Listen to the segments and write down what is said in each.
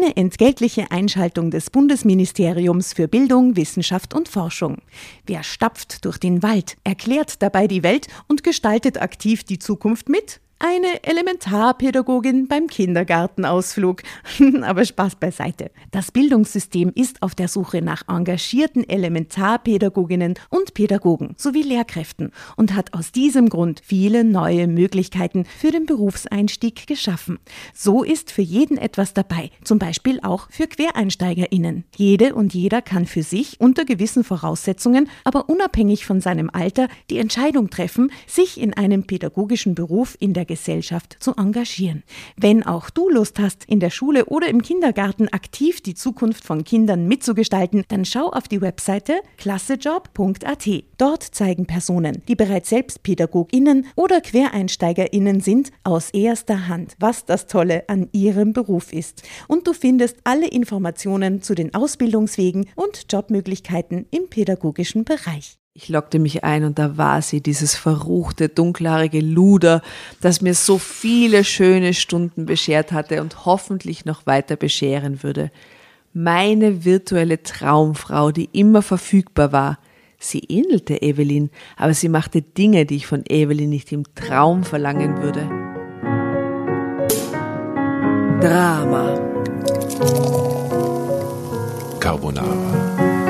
Eine entgeltliche Einschaltung des Bundesministeriums für Bildung, Wissenschaft und Forschung. Wer stapft durch den Wald, erklärt dabei die Welt und gestaltet aktiv die Zukunft mit? Eine Elementarpädagogin beim Kindergartenausflug. Aber Spaß beiseite. Das Bildungssystem ist auf der Suche nach engagierten Elementarpädagoginnen und Pädagogen sowie Lehrkräften und hat aus diesem Grund viele neue Möglichkeiten für den Berufseinstieg geschaffen. So ist für jeden etwas dabei, zum Beispiel auch für QuereinsteigerInnen. Jede und jeder kann für sich unter gewissen Voraussetzungen, aber unabhängig von seinem Alter, die Entscheidung treffen, sich in einem pädagogischen Beruf in der Gesellschaft zu engagieren. Wenn auch du Lust hast, in der Schule oder im Kindergarten aktiv die Zukunft von Kindern mitzugestalten, dann schau auf die Webseite klassejob.at. Dort zeigen Personen, die bereits selbst PädagogInnen oder QuereinsteigerInnen sind, aus erster Hand, was das Tolle an ihrem Beruf ist. Und du findest alle Informationen zu den Ausbildungswegen und Jobmöglichkeiten im pädagogischen Bereich. Ich loggte mich ein und da war sie, dieses verruchte, dunkelhaarige Luder, das mir so viele schöne Stunden beschert hatte und hoffentlich noch weiter bescheren würde. Meine virtuelle Traumfrau, die immer verfügbar war. Sie ähnelte Evelyn, aber sie machte Dinge, die ich von Evelyn nicht im Traum verlangen würde. Drama. Carbonara.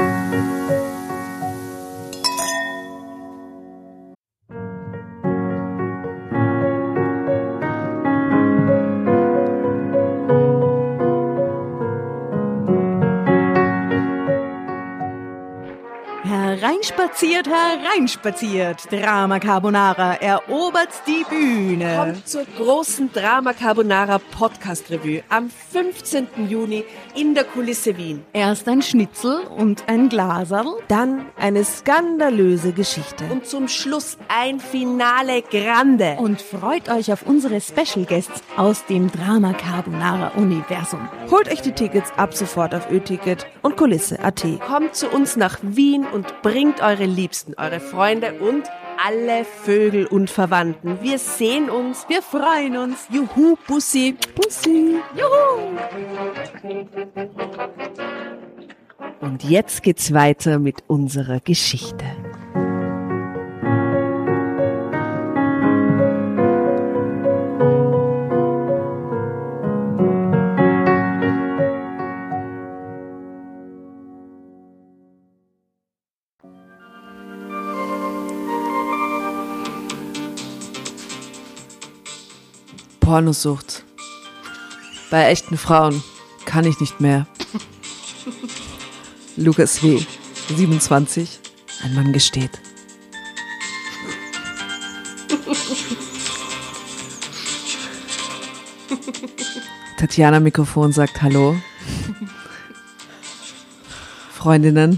Hereinspaziert, Drama Carbonara erobert die Bühne. Kommt zur großen Drama Carbonara Podcast Revue am 15. Juni in der Kulisse Wien. Erst ein Schnitzel und ein Glaserl, Dann eine skandalöse Geschichte. Und zum Schluss ein Finale Grande. und freut euch auf unsere Special Guests aus dem Drama Carbonara Universum. Holt euch die Tickets ab sofort auf Ö-Ticket und Kulisse.at. Kommt zu uns nach Wien und bringt eure Liebsten, eure Freunde und alle Vögel und Verwandten. Wir sehen uns. Wir freuen uns. Juhu, Bussi. Bussi. Und jetzt geht's weiter mit unserer Geschichte. Pornosucht. Bei echten Frauen kann ich nicht mehr. Lukas W., 27, ein Mann gesteht. Tatjana Mikrofon sagt Hallo. Freundinnen.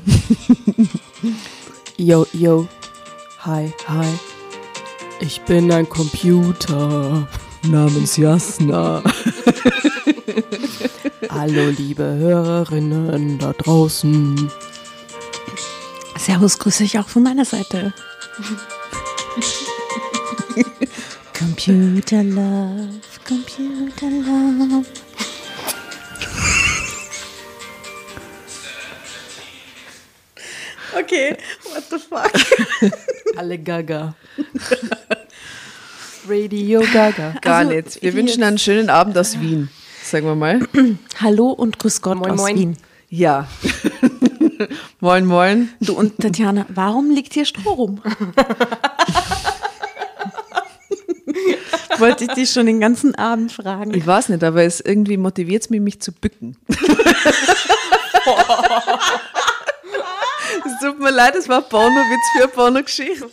Yo, yo. Hi, hi. Ich bin ein Computer. Namens Jasna. Hallo, liebe Hörerinnen da draußen. Servus, grüße ich auch von meiner Seite. Computer Love, Computer Love. Okay, what the fuck? Alle Gaga. Radio Gaga. Gar Also, nicht. Wir wünschen einen schönen Abend aus Wien, sagen wir mal. Hallo und grüß Gott Moin, aus moin. Wien. Ja. Moin, moin. Du und Tatjana, warum liegt hier Stroh rum? Wollte ich dich schon den ganzen Abend fragen. Ich weiß nicht, aber irgendwie motiviert es mich zu bücken. Es tut mir leid, es war ein Pornowitz für eine Pornogeschichte.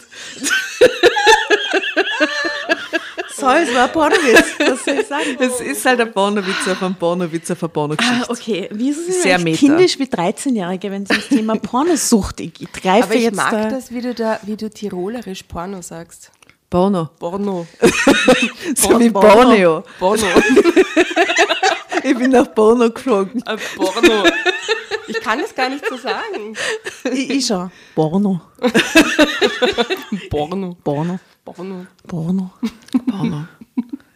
So, es war Pornowitz. Was soll ich sagen? Es ist halt ein Pornowitz auf einen Pornowitz auf eine Pornogeschichte. Okay. Wie ist es Sehr eigentlich meta. kindisch wie 13-Jährige, wenn es ums Thema Pornosucht geht? Ich greife Aber ich jetzt mag da. das, wie du tirolerisch Porno sagst. Porno. Porno. So wie Borneo. Porno. Ich bin nach Porno geflogen. Porno. Ich kann das gar nicht so sagen. Ich schon. Porno. Porno. Porno. Porno. Porno. Porno.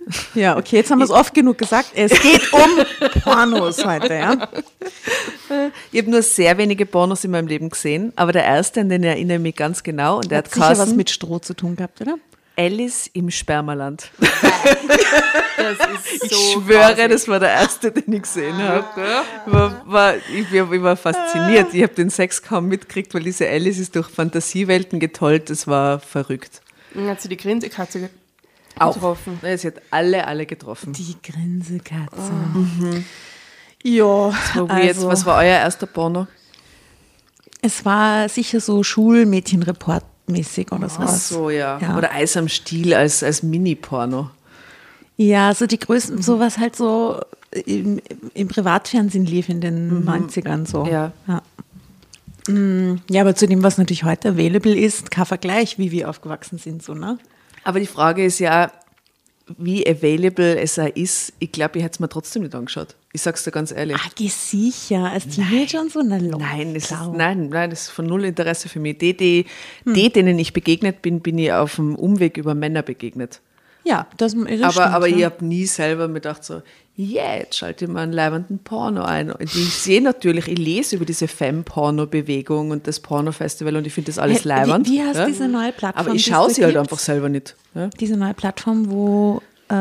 Ja, okay, jetzt haben wir es oft genug gesagt. Es geht um Pornos heute, ja. Ich habe nur sehr wenige Pornos in meinem Leben gesehen, aber der erste, an den erinnere ich mich ganz genau. Und der hat sicher was geheißen mit Stroh zu tun gehabt, oder? Alice im Spermaland. Das ist Ich so schwöre, grausig. das war der erste, den ich gesehen habe. Ich war fasziniert. Ich habe den Sex kaum mitgekriegt, weil diese Alice ist durch Fantasiewelten getollt. Das war verrückt. Hat sie die Grinsekatze Auch. getroffen? Ja, sie hat alle getroffen. Die Grinsekatze. Ja, Was war euer erster Porno? es war sicher so Schulmädchenreport-mäßig oder Ach sowas. so, ja. Ja. Oder Eis am Stiel als Mini-Porno. Ja, so die größten, sowas halt so im Privatfernsehen lief in den 90ern so. Ja. Ja. Ja, aber zu dem, was natürlich heute available ist, kein Vergleich, wie wir aufgewachsen sind, so, ne? Aber die Frage ist ja, wie available es auch ist. Ich glaube, ich hätte es mir trotzdem nicht angeschaut. Ich sag's dir ganz ehrlich. Ah, geh sicher, als Teenager und so, na Nein, das ist von null Interesse für mich. Denen ich begegnet bin, bin ich auf dem Umweg über Männer begegnet. Ja, das stimmt, Aber ja. ich habe nie selber mir gedacht so, jetzt schalte ich mal einen leibenden Porno ein. Und ich sehe natürlich, ich lese über diese Femme-Porno-Bewegung und das Porno-Festival und ich finde das alles Hey, leibend. wie heißt ja? diese neue Plattform, Aber ich die es schaue da sie halt gibt? einfach selber nicht. Ja? Diese neue Plattform, wo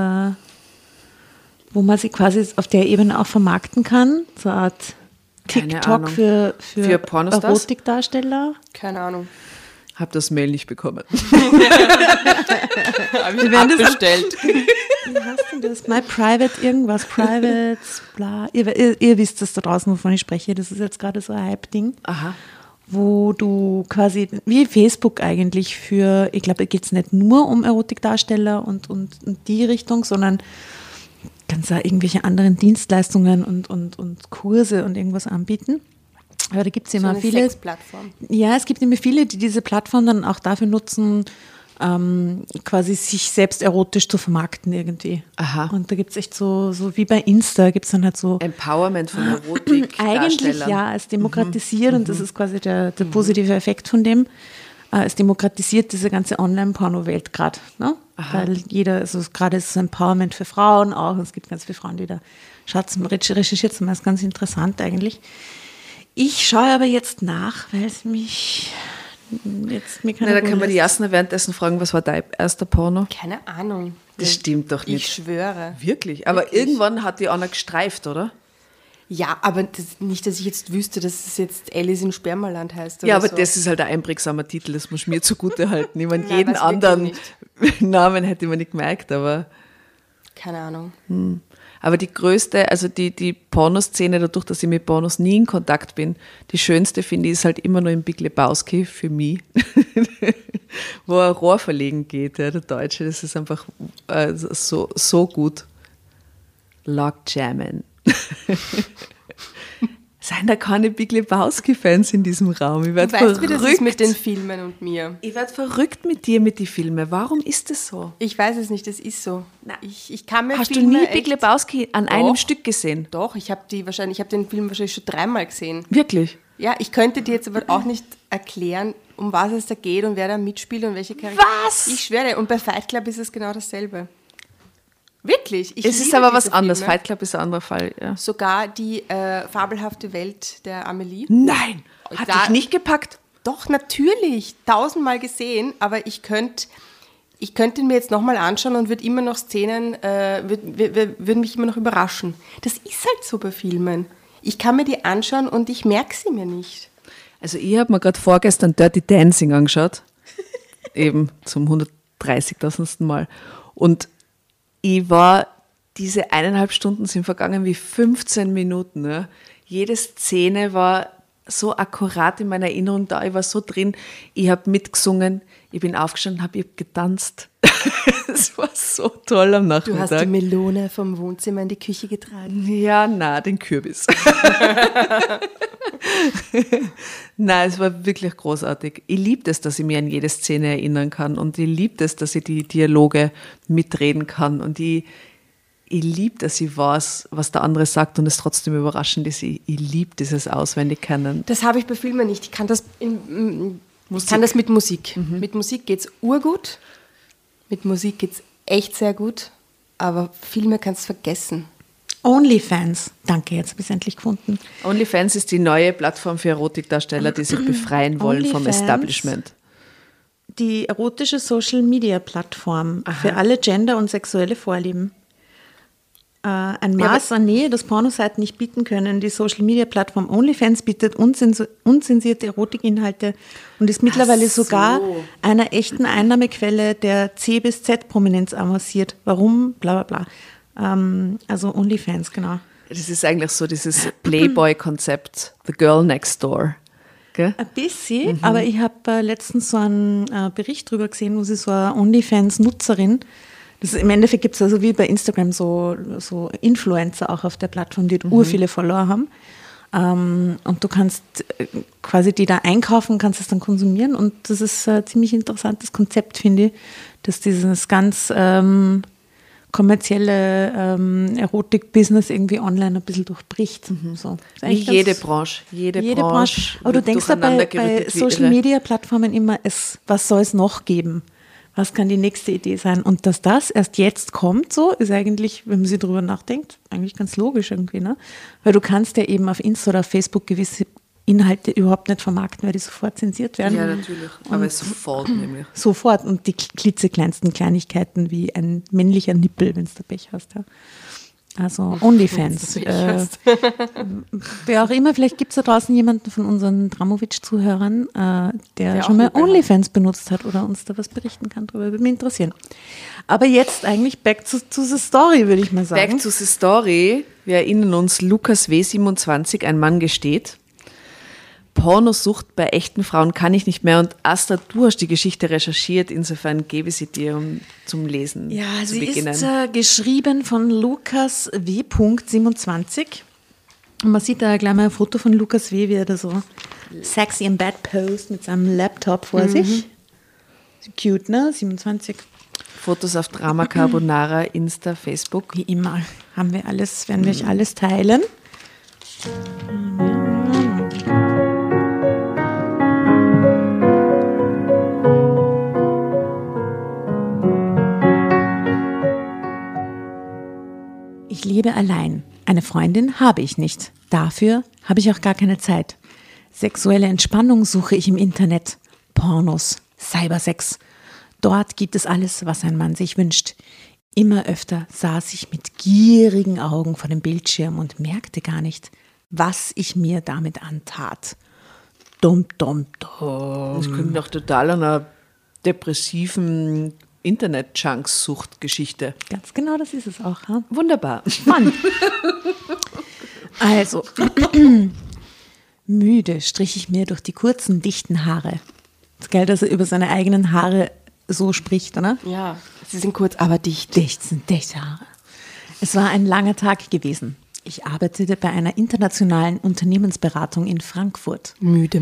man sie quasi auf der Ebene auch vermarkten kann, so eine Art Keine TikTok Ahnung. für Pornostars? Erotikdarsteller. Keine Ahnung. Habe das Mail nicht bekommen. Habe ich abbestellt. Wie heißt denn das? My Private irgendwas, Private, bla. Ihr wisst das da draußen, wovon ich spreche. Das ist jetzt gerade so ein Hype-Ding. Aha. Wo du quasi, wie Facebook eigentlich für, ich glaube, da geht es nicht nur um Erotikdarsteller und die Richtung, sondern kannst da irgendwelche anderen Dienstleistungen und Kurse und irgendwas anbieten. Aber da gibt es So immer eine viele. Sexplattform. Ja, es gibt immer viele, die diese Plattform dann auch dafür nutzen, quasi sich selbst erotisch zu vermarkten irgendwie. Aha. Und da gibt es echt so wie bei Insta, gibt es dann halt so Empowerment von Erotik. eigentlich ja, es demokratisiert und das ist quasi der positive Effekt von dem. Es demokratisiert diese ganze Online-Porno-Welt gerade, ne? Weil jeder, also gerade ist es Empowerment für Frauen auch, und es gibt ganz viele Frauen, die da recherchiert sind, das ist ganz interessant eigentlich. Ich schaue aber jetzt nach, weil es mich jetzt mir keine Da kann Ruhe man die lässt. Jasna währenddessen fragen, was war dein erster Porno? Keine Ahnung. Das stimmt doch Ich nicht. schwöre. Wirklich? Aber Wirklich? irgendwann hat die Anna gestreift, oder? Ja, aber nicht, dass ich jetzt wüsste, dass es jetzt Alice im Spermaland heißt. Oder Ja, aber so. das ist halt ein einprägsamer Titel, das muss ich mir zugute halten. Ich meine, Nein, jeden weiß anderen wirklich Namen hätte man nicht gemerkt, aber Keine Ahnung. Aber die größte, also die Pornoszene, dadurch, dass ich mit Pornos nie in Kontakt bin, die schönste finde ich ist halt immer nur im Big Lebowski für mich, wo ein Rohr verlegen geht, ja, der Deutsche, das ist einfach so gut. Logjammen. Seien da keine Big Lebowski-Fans in diesem Raum? Ich Du werde weißt, wie das ist verrückt. mit den Filmen und mir. Ich werde verrückt mit dir, mit den Filmen. Warum ist das so? Ich weiß es nicht, das ist so. Ich kann mir Hast du Filme nie Big echt- Lebowski an einem Doch. Stück gesehen? Doch, ich habe den Film wahrscheinlich schon 3-mal gesehen. Wirklich? Ja, ich könnte dir jetzt aber auch nicht erklären, um was es da geht und wer da mitspielt und welche Charaktere. Was? Ich schwöre, und bei Fight Club ist es genau dasselbe. Wirklich. Ich Es ist liebe aber was diese anderes. Filme. Fight Club ist ein anderer Fall. Ja. Sogar die fabelhafte Welt der Amelie. Nein, hat Da- dich nicht gepackt. Doch, natürlich. 1000-mal gesehen, aber ich könnte ihn mir jetzt nochmal anschauen und würde immer noch Szenen, würden mich immer noch überraschen. Das ist halt so bei Filmen. Ich kann mir die anschauen und ich merke sie mir nicht. Also ich habe mir gerade vorgestern Dirty Dancing angeschaut. Eben zum 130.000. Mal. Und ich war, diese 1,5 Stunden sind vergangen wie 15 Minuten. Ja. Jede Szene war so akkurat in meiner Erinnerung da. Ich war so drin. Ich habe mitgesungen. Ich bin aufgestanden, ich habe getanzt. Es war so toll am Du hast die Nachmittag. Melone vom Wohnzimmer in die Küche getragen. Ja, na, den Kürbis. Nein, es war wirklich großartig. Ich liebe es, dass ich mich an jede Szene erinnern kann und ich liebe es, dass ich die Dialoge mitreden kann und ich liebe, dass ich weiß, was der andere sagt und es trotzdem überraschend ist. Ich liebe dieses Auswendigkennen. Das habe ich bei Filmen nicht. Ich kann das, ich kann das mit Musik. Mit Musik geht es urgut. Mit Musik geht es echt sehr gut. aber viel mehr kannst du vergessen. OnlyFans. Danke, jetzt habe ich es endlich gefunden. OnlyFans ist die neue Plattform für Erotikdarsteller, die sich befreien wollen vom OnlyFans. Establishment. Die erotische Social-Media-Plattform für alle Gender- und sexuelle Vorlieben. Ein Maß an Nähe, das Pornoseiten nicht bieten können. Die Social-Media-Plattform OnlyFans bietet unzensierte Erotikinhalte und ist mittlerweile sogar einer echten Einnahmequelle der C- bis Z-Prominenz avanciert. Warum? Bla bla bla. Also OnlyFans, genau. Das ist eigentlich so dieses Playboy-Konzept, The Girl Next Door. Gell? Ein bisschen, aber ich habe letztens so einen Bericht drüber gesehen, wo sie so eine OnlyFans-Nutzerin, im Endeffekt gibt es also wie bei Instagram so Influencer auch auf der Plattform, die viele Follower haben. Und du kannst quasi die da einkaufen, kannst es dann konsumieren. Und das ist ein ziemlich interessantes Konzept, finde ich, dass dieses ganz kommerzielle Erotik-Business irgendwie online ein bisschen durchbricht. So. Wie jede Branche. Jede Branche. Aber du denkst ja bei Social-Media-Plattformen immer, was soll es noch geben? Was kann die nächste Idee sein? Und dass das erst jetzt kommt, so ist eigentlich, wenn man sich drüber nachdenkt, eigentlich ganz logisch irgendwie, ne? Weil du kannst ja eben auf Insta oder auf Facebook gewisse Inhalte überhaupt nicht vermarkten, weil die sofort zensiert werden. Ja, natürlich. Aber sofort nämlich. Sofort. Und die klitzekleinsten Kleinigkeiten wie ein männlicher Nippel, wenn du Pech hast. Ja. Also OnlyFans. Wer auch immer, vielleicht gibt es da draußen jemanden von unseren Dramovic-Zuhörern, der schon mal OnlyFans benutzt hat oder uns da was berichten kann. Darüber würde mich interessieren. Aber jetzt eigentlich back to the story, würde ich mal sagen. Back to the story. Wir erinnern uns, Lukas W. 27, ein Mann gesteht. Pornosucht bei echten Frauen kann ich nicht mehr. Und Asta, du hast die Geschichte recherchiert, insofern gebe ich sie dir zum Lesen zu beginnen. Sie ist geschrieben von Lukas W. 27. Und man sieht da gleich mal ein Foto von Lukas W., wie er da so sexy im Bett posed mit seinem Laptop vor sich. Cute, ne? 27. Fotos auf Drama Carbonara, Insta, Facebook. Wie immer werden wir euch alles teilen. Ich lebe allein. Eine Freundin habe ich nicht. Dafür habe ich auch gar keine Zeit. Sexuelle Entspannung suche ich im Internet. Pornos, Cybersex. Dort gibt es alles, was ein Mann sich wünscht. Immer öfter saß ich mit gierigen Augen vor dem Bildschirm und merkte gar nicht, was ich mir damit antat. Dumm. Das klingt doch total an einer depressiven Internet-Junks-Sucht-Geschichte. Ganz genau, das ist es auch. Ha? Wunderbar. Mann. Also, müde strich ich mir durch die kurzen, dichten Haare. Das ist geil, dass er über seine eigenen Haare so spricht, oder? Ja, sie sind kurz, aber dicht. Dichte Haare. Es war ein langer Tag gewesen. Ich arbeitete bei einer internationalen Unternehmensberatung in Frankfurt. Müde.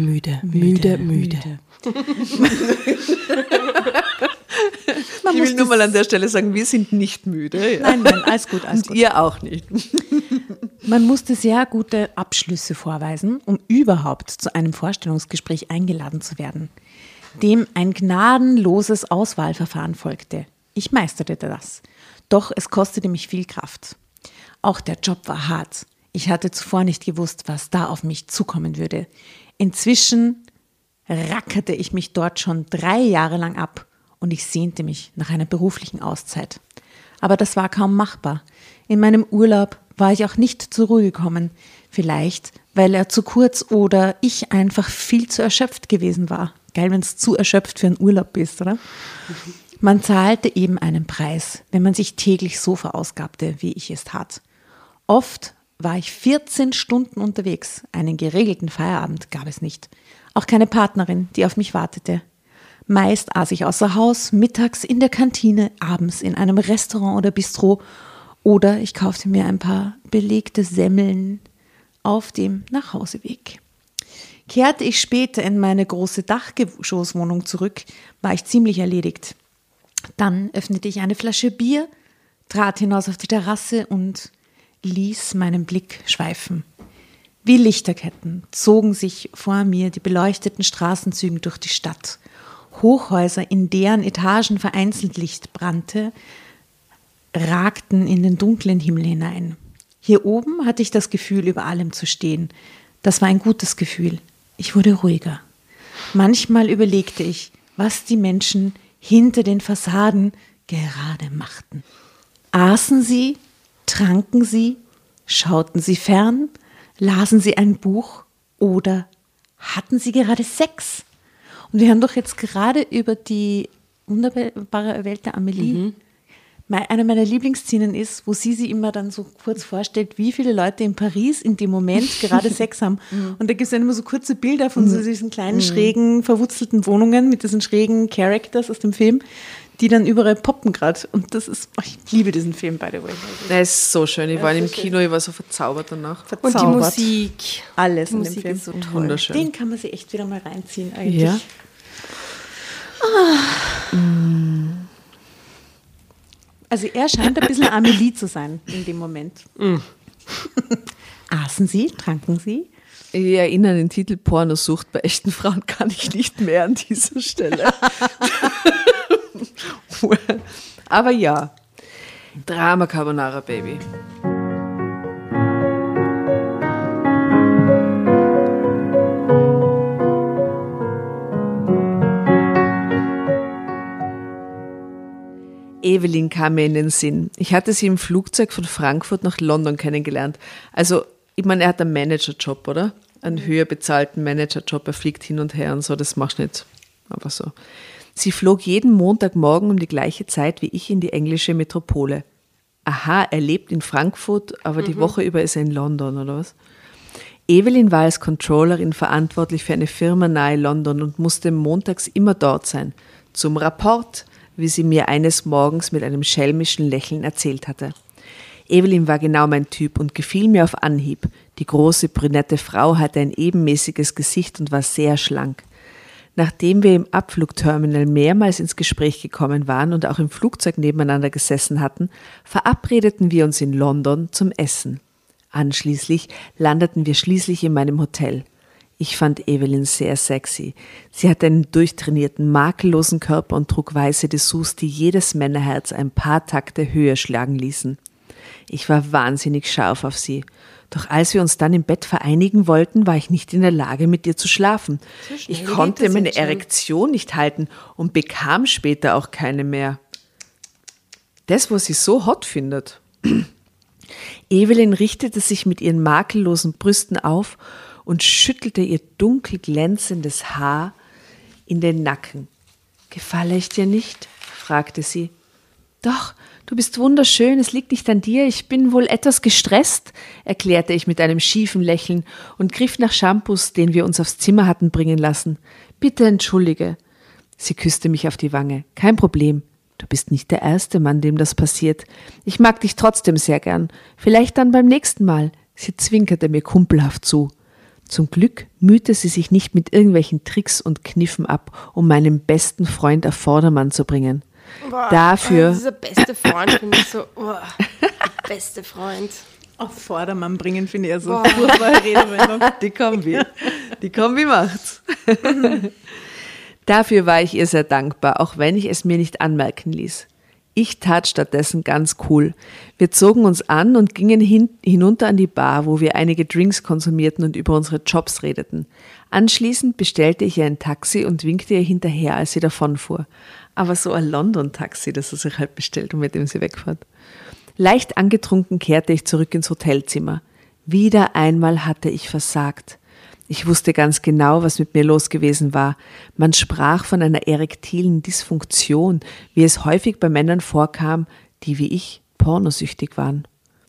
Ich will nur mal an der Stelle sagen, wir sind nicht müde. Ja. Nein, alles gut. Und ihr auch nicht. Man musste sehr gute Abschlüsse vorweisen, um überhaupt zu einem Vorstellungsgespräch eingeladen zu werden, dem ein gnadenloses Auswahlverfahren folgte. Ich meisterte das, doch es kostete mich viel Kraft. Auch der Job war hart. Ich hatte zuvor nicht gewusst, was da auf mich zukommen würde. Inzwischen rackerte ich mich dort schon 3 Jahre lang ab und ich sehnte mich nach einer beruflichen Auszeit. Aber das war kaum machbar. In meinem Urlaub war ich auch nicht zur Ruhe gekommen. Vielleicht, weil er zu kurz oder ich einfach viel zu erschöpft gewesen war. Geil, wenn es zu erschöpft für einen Urlaub bist, oder? Man zahlte eben einen Preis, wenn man sich täglich so verausgabte, wie ich es tat. Oft war ich 14 Stunden unterwegs. Einen geregelten Feierabend gab es nicht. Auch keine Partnerin, die auf mich wartete. Meist aß ich außer Haus, mittags in der Kantine, abends in einem Restaurant oder Bistro oder ich kaufte mir ein paar belegte Semmeln auf dem Nachhauseweg. Kehrte ich später in meine große Dachgeschosswohnung zurück, war ich ziemlich erledigt. Dann öffnete ich eine Flasche Bier, trat hinaus auf die Terrasse und ließ meinen Blick schweifen. Wie Lichterketten zogen sich vor mir die beleuchteten Straßenzüge durch die Stadt. Hochhäuser, in deren Etagen vereinzelt Licht brannte, ragten in den dunklen Himmel hinein. Hier oben hatte ich das Gefühl, über allem zu stehen. Das war ein gutes Gefühl. Ich wurde ruhiger. Manchmal überlegte ich, was die Menschen hinter den Fassaden gerade machten. Aßen sie, tranken sie, schauten sie fern, lasen sie ein Buch oder hatten sie gerade Sex? Und wir haben doch jetzt gerade über die wunderbare Welt der Amelie. Eine meiner Lieblingsszenen ist, wo sie immer dann so kurz vorstellt, wie viele Leute in Paris in dem Moment gerade Sex haben. Und da gibt es dann immer so kurze Bilder von so diesen kleinen, schrägen, verwurzelten Wohnungen mit diesen schrägen Characters aus dem Film, die dann überall poppen gerade. Und das ist, ich liebe diesen Film, by the way. Der ist so schön. Ich war im Kino, ich war so verzaubert danach. Und die Musik. Alles die in Musik dem Film. ist so toll. Wunderschön. Den kann man sich echt wieder mal reinziehen eigentlich. Ja. Also er scheint ein bisschen Amelie zu sein in dem Moment. Aßen sie, tranken sie? Ich erinnere an den Titel Pornosucht bei echten Frauen kann ich nicht mehr an dieser Stelle. Aber ja, Drama Carbonara Baby. Evelyn kam mir in den Sinn. Ich hatte sie im Flugzeug von Frankfurt nach London kennengelernt. Also, ich meine, er hat einen Managerjob, oder? Einen höher bezahlten Managerjob. Er fliegt hin und her und so, das machst du nicht einfach so. Sie flog jeden Montagmorgen um die gleiche Zeit wie ich in die englische Metropole. Aha, er lebt in Frankfurt, aber die Woche über ist er in London, oder was? Evelyn war als Controllerin verantwortlich für eine Firma nahe London und musste montags immer dort sein. Zum Rapport, wie sie mir eines Morgens mit einem schelmischen Lächeln erzählt hatte. Evelyn war genau mein Typ und gefiel mir auf Anhieb. Die große, brünette Frau hatte ein ebenmäßiges Gesicht und war sehr schlank. Nachdem wir im Abflugterminal mehrmals ins Gespräch gekommen waren und auch im Flugzeug nebeneinander gesessen hatten, verabredeten wir uns in London zum Essen. Anschließend landeten wir schließlich in meinem Hotel. Ich fand Evelyn sehr sexy. Sie hatte einen durchtrainierten, makellosen Körper und trug weiße Dessous, die jedes Männerherz ein paar Takte höher schlagen ließen. Ich war wahnsinnig scharf auf sie. Doch als wir uns dann im Bett vereinigen wollten, war ich nicht in der Lage, mit ihr zu schlafen. Ich konnte meine Erektion nicht halten und bekam später auch keine mehr. Das, was sie so hot findet. Evelyn richtete sich mit ihren makellosen Brüsten auf und schüttelte ihr dunkel glänzendes Haar in den Nacken. »Gefalle ich dir nicht?« fragte sie. »Doch, du bist wunderschön, es liegt nicht an dir, ich bin wohl etwas gestresst«, erklärte ich mit einem schiefen Lächeln und griff nach Shampoos, den wir uns aufs Zimmer hatten bringen lassen. »Bitte entschuldige.« Sie küsste mich auf die Wange. »Kein Problem. Du bist nicht der erste Mann, dem das passiert. Ich mag dich trotzdem sehr gern. Vielleicht dann beim nächsten Mal.« Sie zwinkerte mir kumpelhaft zu. Zum Glück mühte sie sich nicht mit irgendwelchen Tricks und Kniffen ab, um meinen besten Freund auf Vordermann zu bringen. Boah, Dafür dieser beste Freund finde ich so, der beste Freund. Auf Vordermann bringen, finde ich ja so furchtbare Redewendung. Die Kombi macht's. Dafür war ich ihr sehr dankbar, auch wenn ich es mir nicht anmerken ließ. Ich tat stattdessen ganz cool. Wir zogen uns an und gingen hinunter an die Bar, wo wir einige Drinks konsumierten und über unsere Jobs redeten. Anschließend bestellte ich ihr ein Taxi und winkte ihr hinterher, als sie davonfuhr. Aber so ein London-Taxi, das sie sich halt bestellt und mit dem sie wegfährt. Leicht angetrunken kehrte ich zurück ins Hotelzimmer. Wieder einmal hatte ich versagt. Ich wusste ganz genau, was mit mir los gewesen war. Man sprach von einer erektilen Dysfunktion, wie es häufig bei Männern vorkam, die wie ich pornosüchtig waren.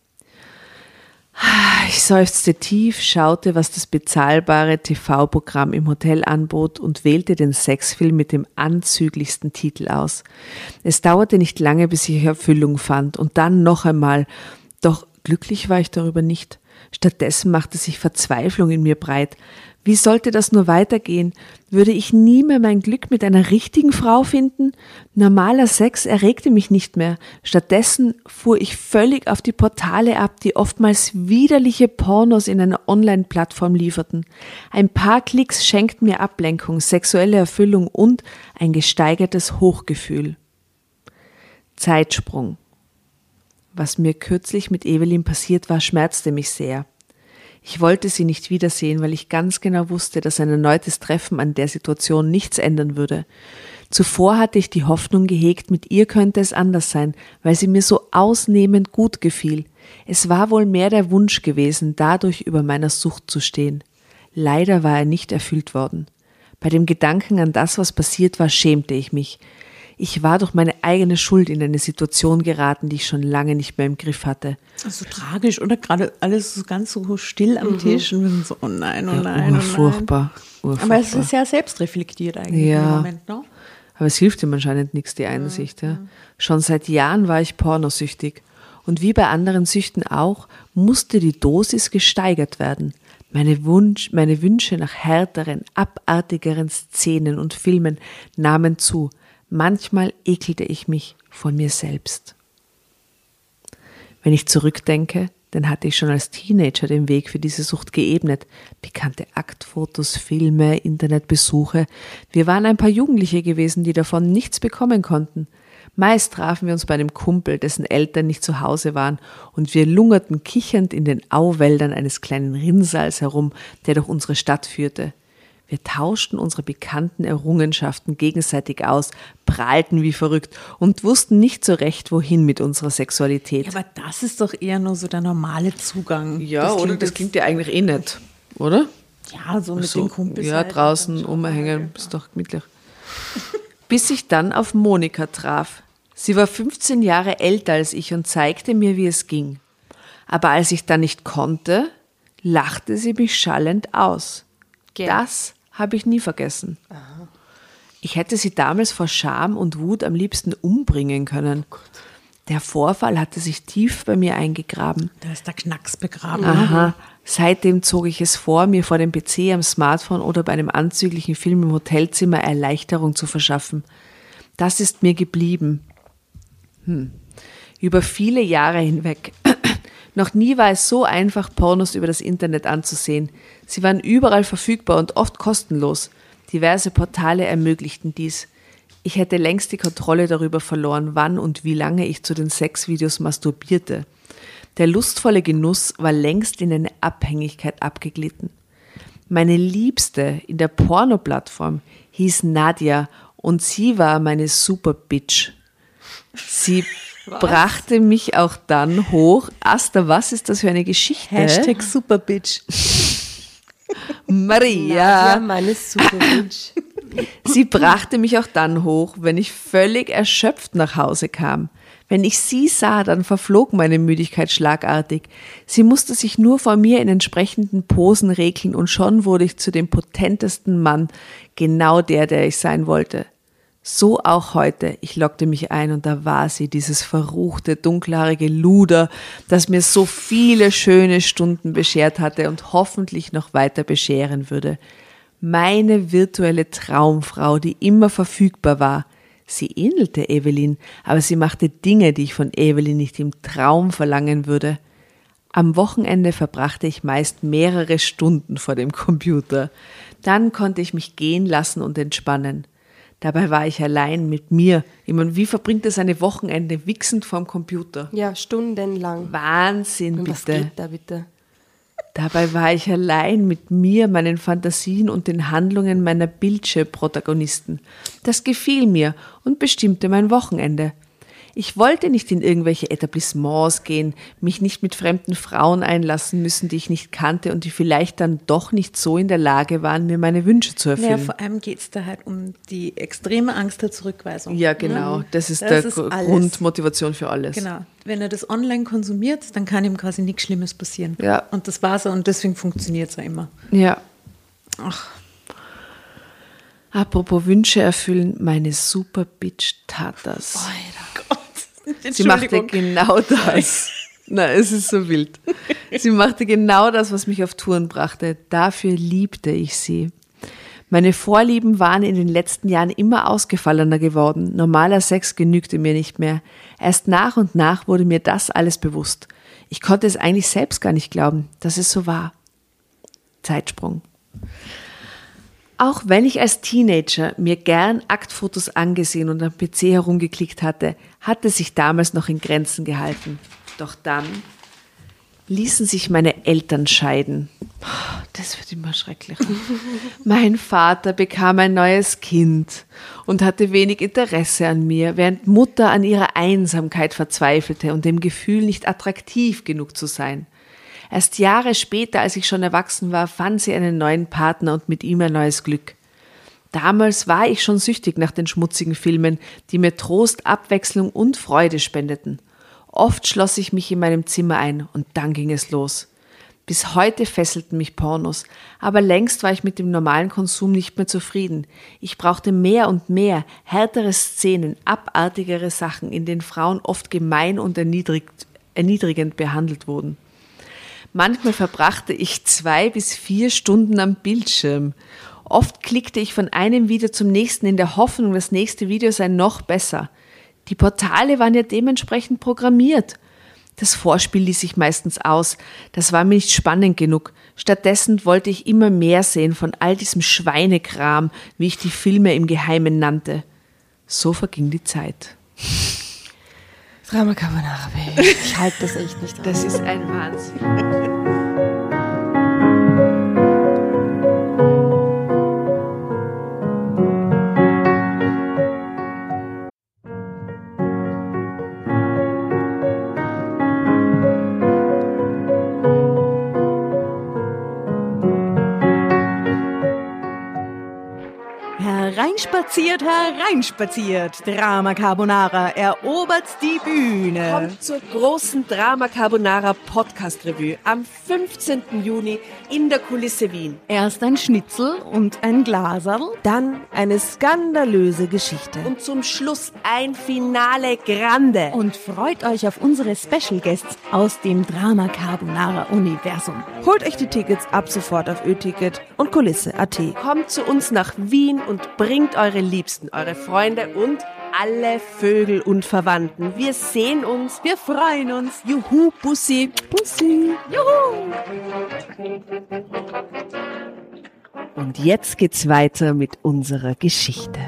Ich seufzte tief, schaute, was das bezahlbare TV-Programm im Hotel anbot und wählte den Sexfilm mit dem anzüglichsten Titel aus. Es dauerte nicht lange, bis ich Erfüllung fand und dann noch einmal. Doch glücklich war ich darüber nicht. Stattdessen machte sich Verzweiflung in mir breit. Wie sollte das nur weitergehen? Würde ich nie mehr mein Glück mit einer richtigen Frau finden? Normaler Sex erregte mich nicht mehr. Stattdessen fuhr ich völlig auf die Portale ab, die oftmals widerliche Pornos in einer Online-Plattform lieferten. Ein paar Klicks schenkten mir Ablenkung, sexuelle Erfüllung und ein gesteigertes Hochgefühl. Zeitsprung. Was mir kürzlich mit Evelyn passiert war, schmerzte mich sehr. Ich wollte sie nicht wiedersehen, weil ich ganz genau wusste, dass ein erneutes Treffen an der Situation nichts ändern würde. Zuvor hatte ich die Hoffnung gehegt, mit ihr könnte es anders sein, weil sie mir so ausnehmend gut gefiel. Es war wohl mehr der Wunsch gewesen, dadurch über meiner Sucht zu stehen. Leider war er nicht erfüllt worden. Bei dem Gedanken an das, was passiert war, schämte ich mich. Ich war durch meine eigene Schuld in eine Situation geraten, die ich schon lange nicht mehr im Griff hatte. So tragisch, oder? Gerade alles so ganz so still am Tisch und wir sind so, oh nein, oh nein, oh nein. Furchtbar. Aber es ist ja selbstreflektiert eigentlich im Moment, ne? Aber es hilft ihm anscheinend nichts, die Einsicht. Ja. Schon seit Jahren war ich pornosüchtig. Und wie bei anderen Süchten auch, musste die Dosis gesteigert werden. Meine Wünsche nach härteren, abartigeren Szenen und Filmen nahmen zu. Manchmal ekelte ich mich von mir selbst. Wenn ich zurückdenke, dann hatte ich schon als Teenager den Weg für diese Sucht geebnet. Bekannte Aktfotos, Filme, Internetbesuche. Wir waren ein paar Jugendliche gewesen, die davon nichts bekommen konnten. Meist trafen wir uns bei einem Kumpel, dessen Eltern nicht zu Hause waren, und wir lungerten kichernd in den Auwäldern eines kleinen Rinnsals herum, der durch unsere Stadt führte. Wir tauschten unsere bekannten Errungenschaften gegenseitig aus, prahlten wie verrückt und wussten nicht so recht, wohin mit unserer Sexualität. Ja, aber das ist doch eher nur so der normale Zugang. Ja, das klingt ja eigentlich eh nicht, oder? Ja, so mit den Kumpels. Ja, halt draußen umhängen, ist doch gemütlich. Bis ich dann auf Monika traf. Sie war 15 Jahre älter als ich und zeigte mir, wie es ging. Aber als ich dann nicht konnte, lachte sie mich schallend aus. Das habe ich nie vergessen. Aha. Ich hätte sie damals vor Scham und Wut am liebsten umbringen können. Der Vorfall hatte sich tief bei mir eingegraben. Da ist der Knacks begraben. Aha. Seitdem zog ich es vor, mir vor dem PC, am Smartphone oder bei einem anzüglichen Film im Hotelzimmer Erleichterung zu verschaffen. Das ist mir geblieben. Über viele Jahre hinweg. Noch nie war es so einfach, Pornos über das Internet anzusehen. Sie waren überall verfügbar und oft kostenlos. Diverse Portale ermöglichten dies. Ich hätte längst die Kontrolle darüber verloren, wann und wie lange ich zu den Sexvideos masturbierte. Der lustvolle Genuss war längst in eine Abhängigkeit abgeglitten. Meine Liebste in der Porno-Plattform hieß Nadja und sie war meine Super-Bitch. Sie brachte mich auch dann hoch. Asta, was ist das für eine Geschichte? Hashtag Superbitch. Maria. Ja, meine Superbitch. Sie brachte mich auch dann hoch, wenn ich völlig erschöpft nach Hause kam. Wenn ich sie sah, dann verflog meine Müdigkeit schlagartig. Sie musste sich nur vor mir in entsprechenden Posen regeln und schon wurde ich zu dem potentesten Mann, genau der ich sein wollte. So auch heute. Ich lockte mich ein und da war sie, dieses verruchte, dunkelhaarige Luder, das mir so viele schöne Stunden beschert hatte und hoffentlich noch weiter bescheren würde. Meine virtuelle Traumfrau, die immer verfügbar war. Sie ähnelte Evelyn, aber sie machte Dinge, die ich von Evelyn nicht im Traum verlangen würde. Am Wochenende verbrachte ich meist mehrere Stunden vor dem Computer. Dann konnte ich mich gehen lassen und entspannen. Dabei war ich allein mit mir. Ich meine, wie verbringt es eine Wochenende wichsend vorm Computer? Ja, stundenlang. Wahnsinn, bitte. Was geht da bitte? Dabei war ich allein mit mir, meinen Fantasien und den Handlungen meiner Bildschirmprotagonisten. Das gefiel mir und bestimmte mein Wochenende. Ich wollte nicht in irgendwelche Etablissements gehen, mich nicht mit fremden Frauen einlassen müssen, die ich nicht kannte und die vielleicht dann doch nicht so in der Lage waren, mir meine Wünsche zu erfüllen. Ja, vor allem geht es da halt um die extreme Angst der Zurückweisung. Ja, genau. Das ist die Grundmotivation für alles. Genau. Wenn er das online konsumiert, dann kann ihm quasi nichts Schlimmes passieren. Ja. Und das war's und deswegen funktioniert es ja immer. Ja. Ach. Apropos Wünsche erfüllen, meine Super-Bitch tat das. Gott. Sie machte genau das. Na, es ist so wild. Sie machte genau das, was mich auf Touren brachte. Dafür liebte ich sie. Meine Vorlieben waren in den letzten Jahren immer ausgefallener geworden. Normaler Sex genügte mir nicht mehr. Erst nach und nach wurde mir das alles bewusst. Ich konnte es eigentlich selbst gar nicht glauben, dass es so war. Zeitsprung. Auch wenn ich als Teenager mir gern Aktfotos angesehen und am PC herumgeklickt hatte, hat es sich damals noch in Grenzen gehalten. Doch dann ließen sich meine Eltern scheiden. Das wird immer schrecklicher. Mein Vater bekam ein neues Kind und hatte wenig Interesse an mir, während Mutter an ihrer Einsamkeit verzweifelte und dem Gefühl, nicht attraktiv genug zu sein. Erst Jahre später, als ich schon erwachsen war, fand sie einen neuen Partner und mit ihm ein neues Glück. Damals war ich schon süchtig nach den schmutzigen Filmen, die mir Trost, Abwechslung und Freude spendeten. Oft schloss ich mich in meinem Zimmer ein und dann ging es los. Bis heute fesselten mich Pornos, aber längst war ich mit dem normalen Konsum nicht mehr zufrieden. Ich brauchte mehr und mehr, härtere Szenen, abartigere Sachen, in denen Frauen oft gemein und erniedrigend behandelt wurden. Manchmal verbrachte ich 2 bis 4 Stunden am Bildschirm. Oft klickte ich von einem Video zum nächsten in der Hoffnung, das nächste Video sei noch besser. Die Portale waren ja dementsprechend programmiert. Das Vorspiel ließ sich meistens aus. Das war mir nicht spannend genug. Stattdessen wollte ich immer mehr sehen von all diesem Schweinekram, wie ich die Filme im Geheimen nannte. So verging die Zeit. Drama Carbonara, ich halte das echt nicht aus. Das ist ein Wahnsinn. Hereinspaziert. Drama Carbonara erobert die Bühne. Kommt zur großen Drama Carbonara Podcast Revue am 15. Juni in der Kulisse Wien. Erst ein Schnitzel und ein Glaserl. Dann eine skandalöse Geschichte. Und zum Schluss ein Finale Grande. Und freut euch auf unsere Special Guests aus dem Drama Carbonara Universum. Holt euch die Tickets ab sofort auf Ö-Ticket und Kulisse.at. Kommt zu uns nach Wien und bringt eure Liebsten, eure Freunde und alle Vögel und Verwandten. Wir sehen uns, wir freuen uns. Juhu, Bussi. Bussi. Juhu. Und jetzt geht's weiter mit unserer Geschichte.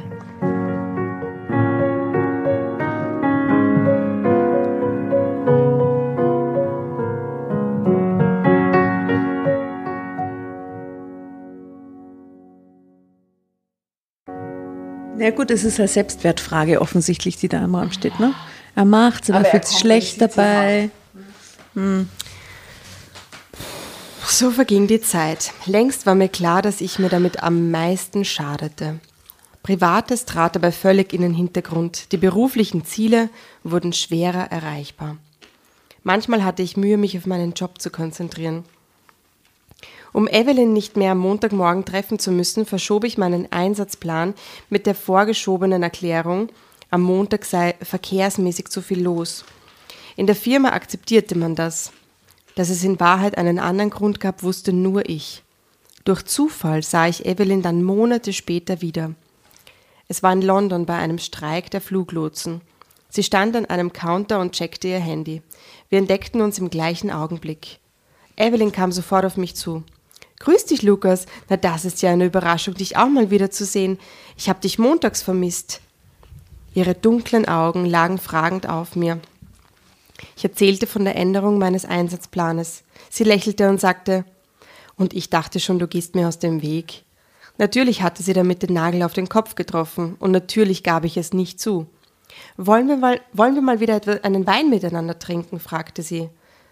Ja gut, es ist eine Selbstwertfrage offensichtlich, die da im Raum steht. Ne? Er macht's, aber er fühlt sich schlecht dabei. So verging die Zeit. Längst war mir klar, dass ich mir damit am meisten schadete. Privates trat dabei völlig in den Hintergrund. Die beruflichen Ziele wurden schwerer erreichbar. Manchmal hatte ich Mühe, mich auf meinen Job zu konzentrieren. Um Evelyn nicht mehr am Montagmorgen treffen zu müssen, verschob ich meinen Einsatzplan mit der vorgeschobenen Erklärung, am Montag sei verkehrsmäßig zu viel los. In der Firma akzeptierte man das. Dass es in Wahrheit einen anderen Grund gab, wusste nur ich. Durch Zufall sah ich Evelyn dann Monate später wieder. Es war in London bei einem Streik der Fluglotsen. Sie stand an einem Counter und checkte ihr Handy. Wir entdeckten uns im gleichen Augenblick. Evelyn kam sofort auf mich zu. »Grüß dich, Lukas. Na, das ist ja eine Überraschung, dich auch mal wieder zu sehen. Ich habe dich montags vermisst.« Ihre dunklen Augen lagen fragend auf mir. Ich erzählte von der Änderung meines Einsatzplanes. Sie lächelte und sagte, »Und ich dachte schon, du gehst mir aus dem Weg.« Natürlich hatte sie damit den Nagel auf den Kopf getroffen und natürlich gab ich es nicht zu. Wollen wir mal wieder einen Wein miteinander trinken?« fragte sie.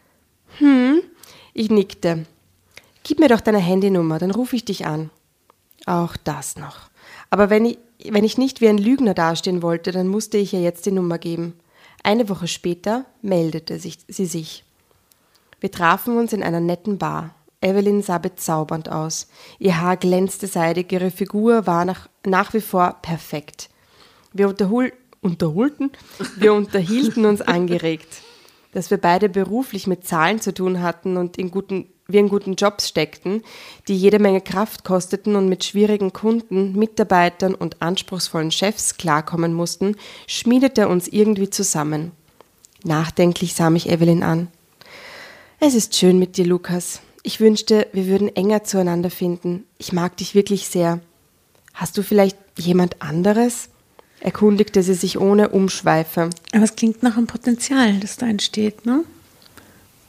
Ich nickte. »Gib mir doch deine Handynummer, dann rufe ich dich an.« Auch das noch. Aber wenn ich nicht wie ein Lügner dastehen wollte, dann musste ich ihr jetzt die Nummer geben. Eine Woche später meldete sie sich. Wir trafen uns in einer netten Bar. Evelyn sah bezaubernd aus. Ihr Haar glänzte seidig, ihre Figur war nach wie vor perfekt. Wir unterhielten uns angeregt. Dass wir beide beruflich mit Zahlen zu tun hatten und wir in guten Jobs steckten, die jede Menge Kraft kosteten und mit schwierigen Kunden, Mitarbeitern und anspruchsvollen Chefs klarkommen mussten, schmiedete uns irgendwie zusammen. Nachdenklich sah mich Evelyn an. »Es ist schön mit dir, Lukas. Ich wünschte, wir würden enger zueinander finden. Ich mag dich wirklich sehr. Hast du vielleicht jemand anderes?« erkundigte sie sich ohne Umschweife. Aber es klingt nach einem Potenzial, das da entsteht, ne?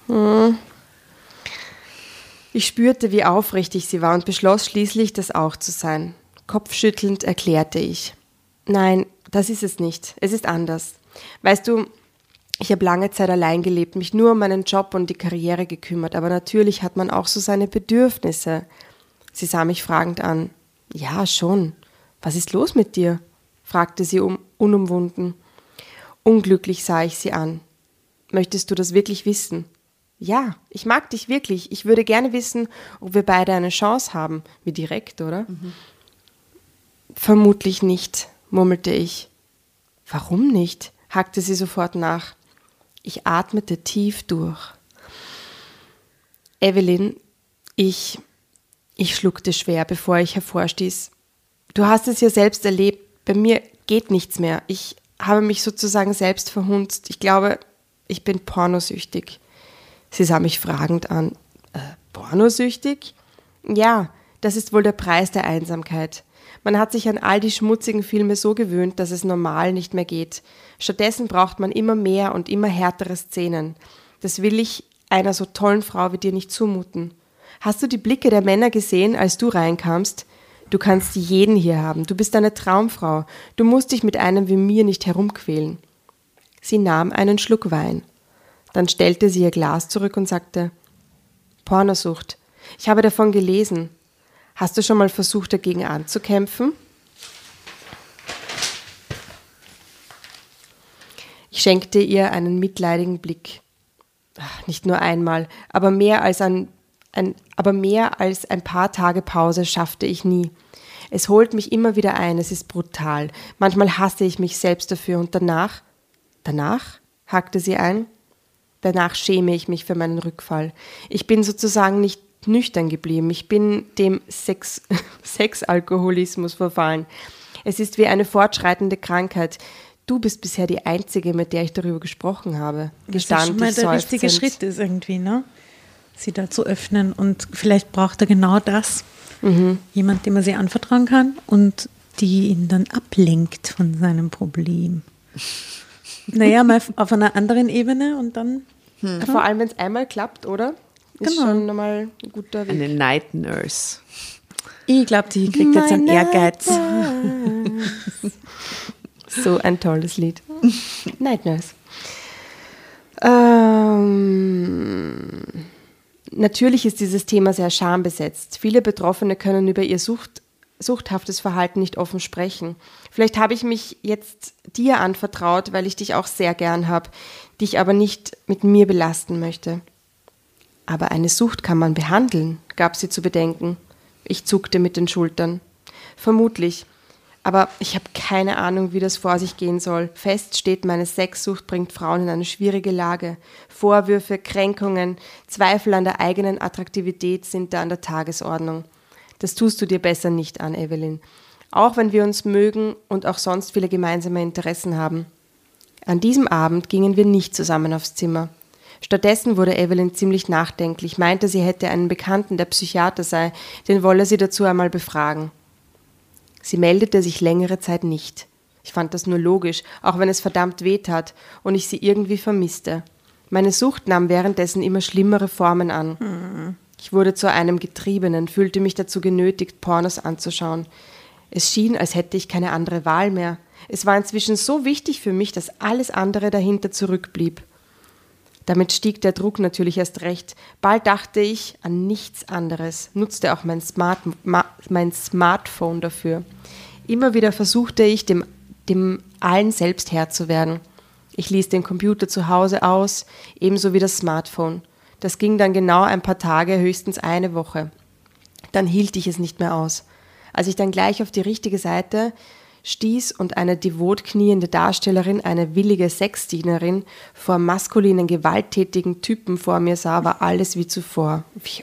Ich spürte, wie aufrichtig sie war und beschloss schließlich, das auch zu sein. Kopfschüttelnd erklärte ich. Nein, das ist es nicht. Es ist anders. Weißt du, ich habe lange Zeit allein gelebt, mich nur um meinen Job und die Karriere gekümmert, aber natürlich hat man auch so seine Bedürfnisse. Sie sah mich fragend an. Ja, schon. Was ist los mit dir? Fragte sie unumwunden. Unglücklich sah ich sie an. Möchtest du das wirklich wissen? Ja, ich mag dich wirklich. Ich würde gerne wissen, ob wir beide eine Chance haben. Wie direkt, oder? Vermutlich nicht, murmelte ich. Warum nicht? Hackte sie sofort nach. Ich atmete tief durch. Evelyn, ich schluckte schwer, bevor ich hervorstieß. Du hast es ja selbst erlebt. Bei mir geht nichts mehr. Ich habe mich sozusagen selbst verhunzt. Ich glaube, ich bin pornosüchtig. Sie sah mich fragend an. Pornosüchtig? Ja, das ist wohl der Preis der Einsamkeit. Man hat sich an all die schmutzigen Filme so gewöhnt, dass es normal nicht mehr geht. Stattdessen braucht man immer mehr und immer härtere Szenen. Das will ich einer so tollen Frau wie dir nicht zumuten. Hast du die Blicke der Männer gesehen, als du reinkamst? Du kannst jeden hier haben. Du bist eine Traumfrau. Du musst dich mit einem wie mir nicht herumquälen. Sie nahm einen Schluck Wein. Dann stellte sie ihr Glas zurück und sagte, Pornosucht. Ich habe davon gelesen. Hast du schon mal versucht, dagegen anzukämpfen? Ich schenkte ihr einen mitleidigen Blick. Nicht nur einmal, aber mehr als ein paar Tage Pause schaffte ich nie. Es holt mich immer wieder ein, es ist brutal. Manchmal hasse ich mich selbst dafür und danach? Danach? Hakte sie ein. Danach schäme ich mich für meinen Rückfall. Ich bin sozusagen nicht nüchtern geblieben. Ich bin dem Sexalkoholismus verfallen. Es ist wie eine fortschreitende Krankheit. Du bist bisher die Einzige, mit der ich darüber gesprochen habe. Das ist schon mal der richtige Schritt ist irgendwie, ne? Sie da zu öffnen und vielleicht braucht er genau das. Jemand, dem man sie anvertrauen kann und die ihn dann ablenkt von seinem Problem. Naja, mal auf einer anderen Ebene und dann... Vor allem, wenn es einmal klappt, oder? Ist schon nochmal ein guter Weg. Eine Night Nurse. Ich glaube, die kriegt jetzt einen Ehrgeiz. So ein tolles Lied. Night Nurse. Natürlich ist dieses Thema sehr schambesetzt. Viele Betroffene können über ihr suchthaftes Verhalten nicht offen sprechen. Vielleicht habe ich mich jetzt dir anvertraut, weil ich dich auch sehr gern habe, dich aber nicht mit mir belasten möchte. Aber eine Sucht kann man behandeln, gab sie zu bedenken. Ich zuckte mit den Schultern. Vermutlich. Aber ich habe keine Ahnung, wie das vor sich gehen soll. Fest steht, meine Sexsucht bringt Frauen in eine schwierige Lage. Vorwürfe, Kränkungen, Zweifel an der eigenen Attraktivität sind da an der Tagesordnung. Das tust du dir besser nicht an, Evelyn. Auch wenn wir uns mögen und auch sonst viele gemeinsame Interessen haben. An diesem Abend gingen wir nicht zusammen aufs Zimmer. Stattdessen wurde Evelyn ziemlich nachdenklich, meinte, sie hätte einen Bekannten, der Psychiater sei, den wolle sie dazu einmal befragen. Sie meldete sich längere Zeit nicht. Ich fand das nur logisch, auch wenn es verdammt wehtat und ich sie irgendwie vermisste. Meine Sucht nahm währenddessen immer schlimmere Formen an. Ich wurde zu einem Getriebenen, fühlte mich dazu genötigt, Pornos anzuschauen. Es schien, als hätte ich keine andere Wahl mehr. Es war inzwischen so wichtig für mich, dass alles andere dahinter zurückblieb. Damit stieg der Druck natürlich erst recht. Bald dachte ich an nichts anderes, nutzte auch mein Smartphone dafür. Immer wieder versuchte ich, dem allen selbst Herr zu werden. Ich ließ den Computer zu Hause aus, ebenso wie das Smartphone. Das ging dann genau ein paar Tage, höchstens eine Woche. Dann hielt ich es nicht mehr aus. Als ich dann gleich auf die richtige Seite stieß und eine devot kniende Darstellerin, eine willige Sexdienerin, vor maskulinen, gewalttätigen Typen vor mir sah, war alles wie zuvor.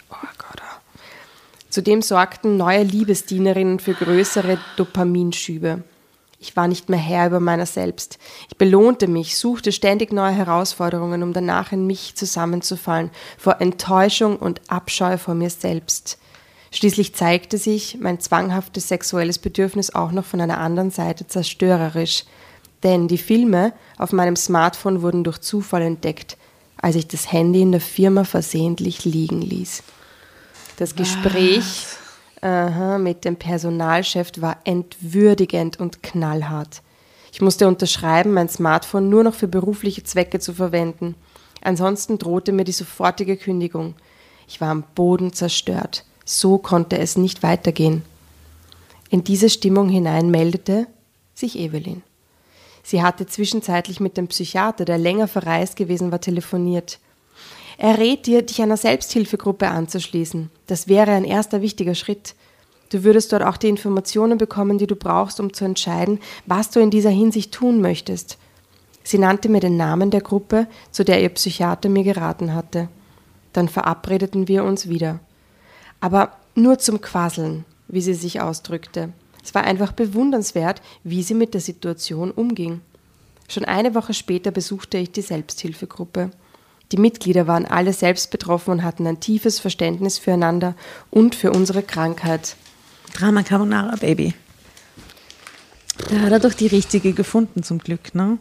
Zudem sorgten neue Liebesdienerinnen für größere Dopaminschübe. Ich war nicht mehr Herr über meiner selbst. Ich belohnte mich, suchte ständig neue Herausforderungen, um danach in mich zusammenzufallen, vor Enttäuschung und Abscheu vor mir selbst. Schließlich zeigte sich mein zwanghaftes sexuelles Bedürfnis auch noch von einer anderen Seite zerstörerisch. Denn die Filme auf meinem Smartphone wurden durch Zufall entdeckt. als ich das Handy in der Firma versehentlich liegen ließ. Das Gespräch mit dem Personalchef war entwürdigend und knallhart. Ich musste unterschreiben, mein Smartphone nur noch für berufliche Zwecke zu verwenden. Ansonsten drohte mir die sofortige Kündigung. Ich war am Boden zerstört. So konnte es nicht weitergehen. In diese Stimmung hinein meldete sich Evelyn. Sie hatte zwischenzeitlich mit dem Psychiater, der länger verreist gewesen war, telefoniert. Er rät dir, dich einer Selbsthilfegruppe anzuschließen. Das wäre ein erster wichtiger Schritt. Du würdest dort auch die Informationen bekommen, die du brauchst, um zu entscheiden, was du in dieser Hinsicht tun möchtest. Sie nannte mir den Namen der Gruppe, zu der ihr Psychiater mir geraten hatte. Dann verabredeten wir uns wieder. Aber nur zum Quasseln, wie sie sich ausdrückte. Es war einfach bewundernswert, wie sie mit der Situation umging. Schon eine Woche später besuchte ich die Selbsthilfegruppe. Die Mitglieder waren alle selbst betroffen und hatten ein tiefes Verständnis füreinander und für unsere Krankheit. Drama Carbonara, Baby. Da hat er doch die richtige gefunden, zum Glück, ne?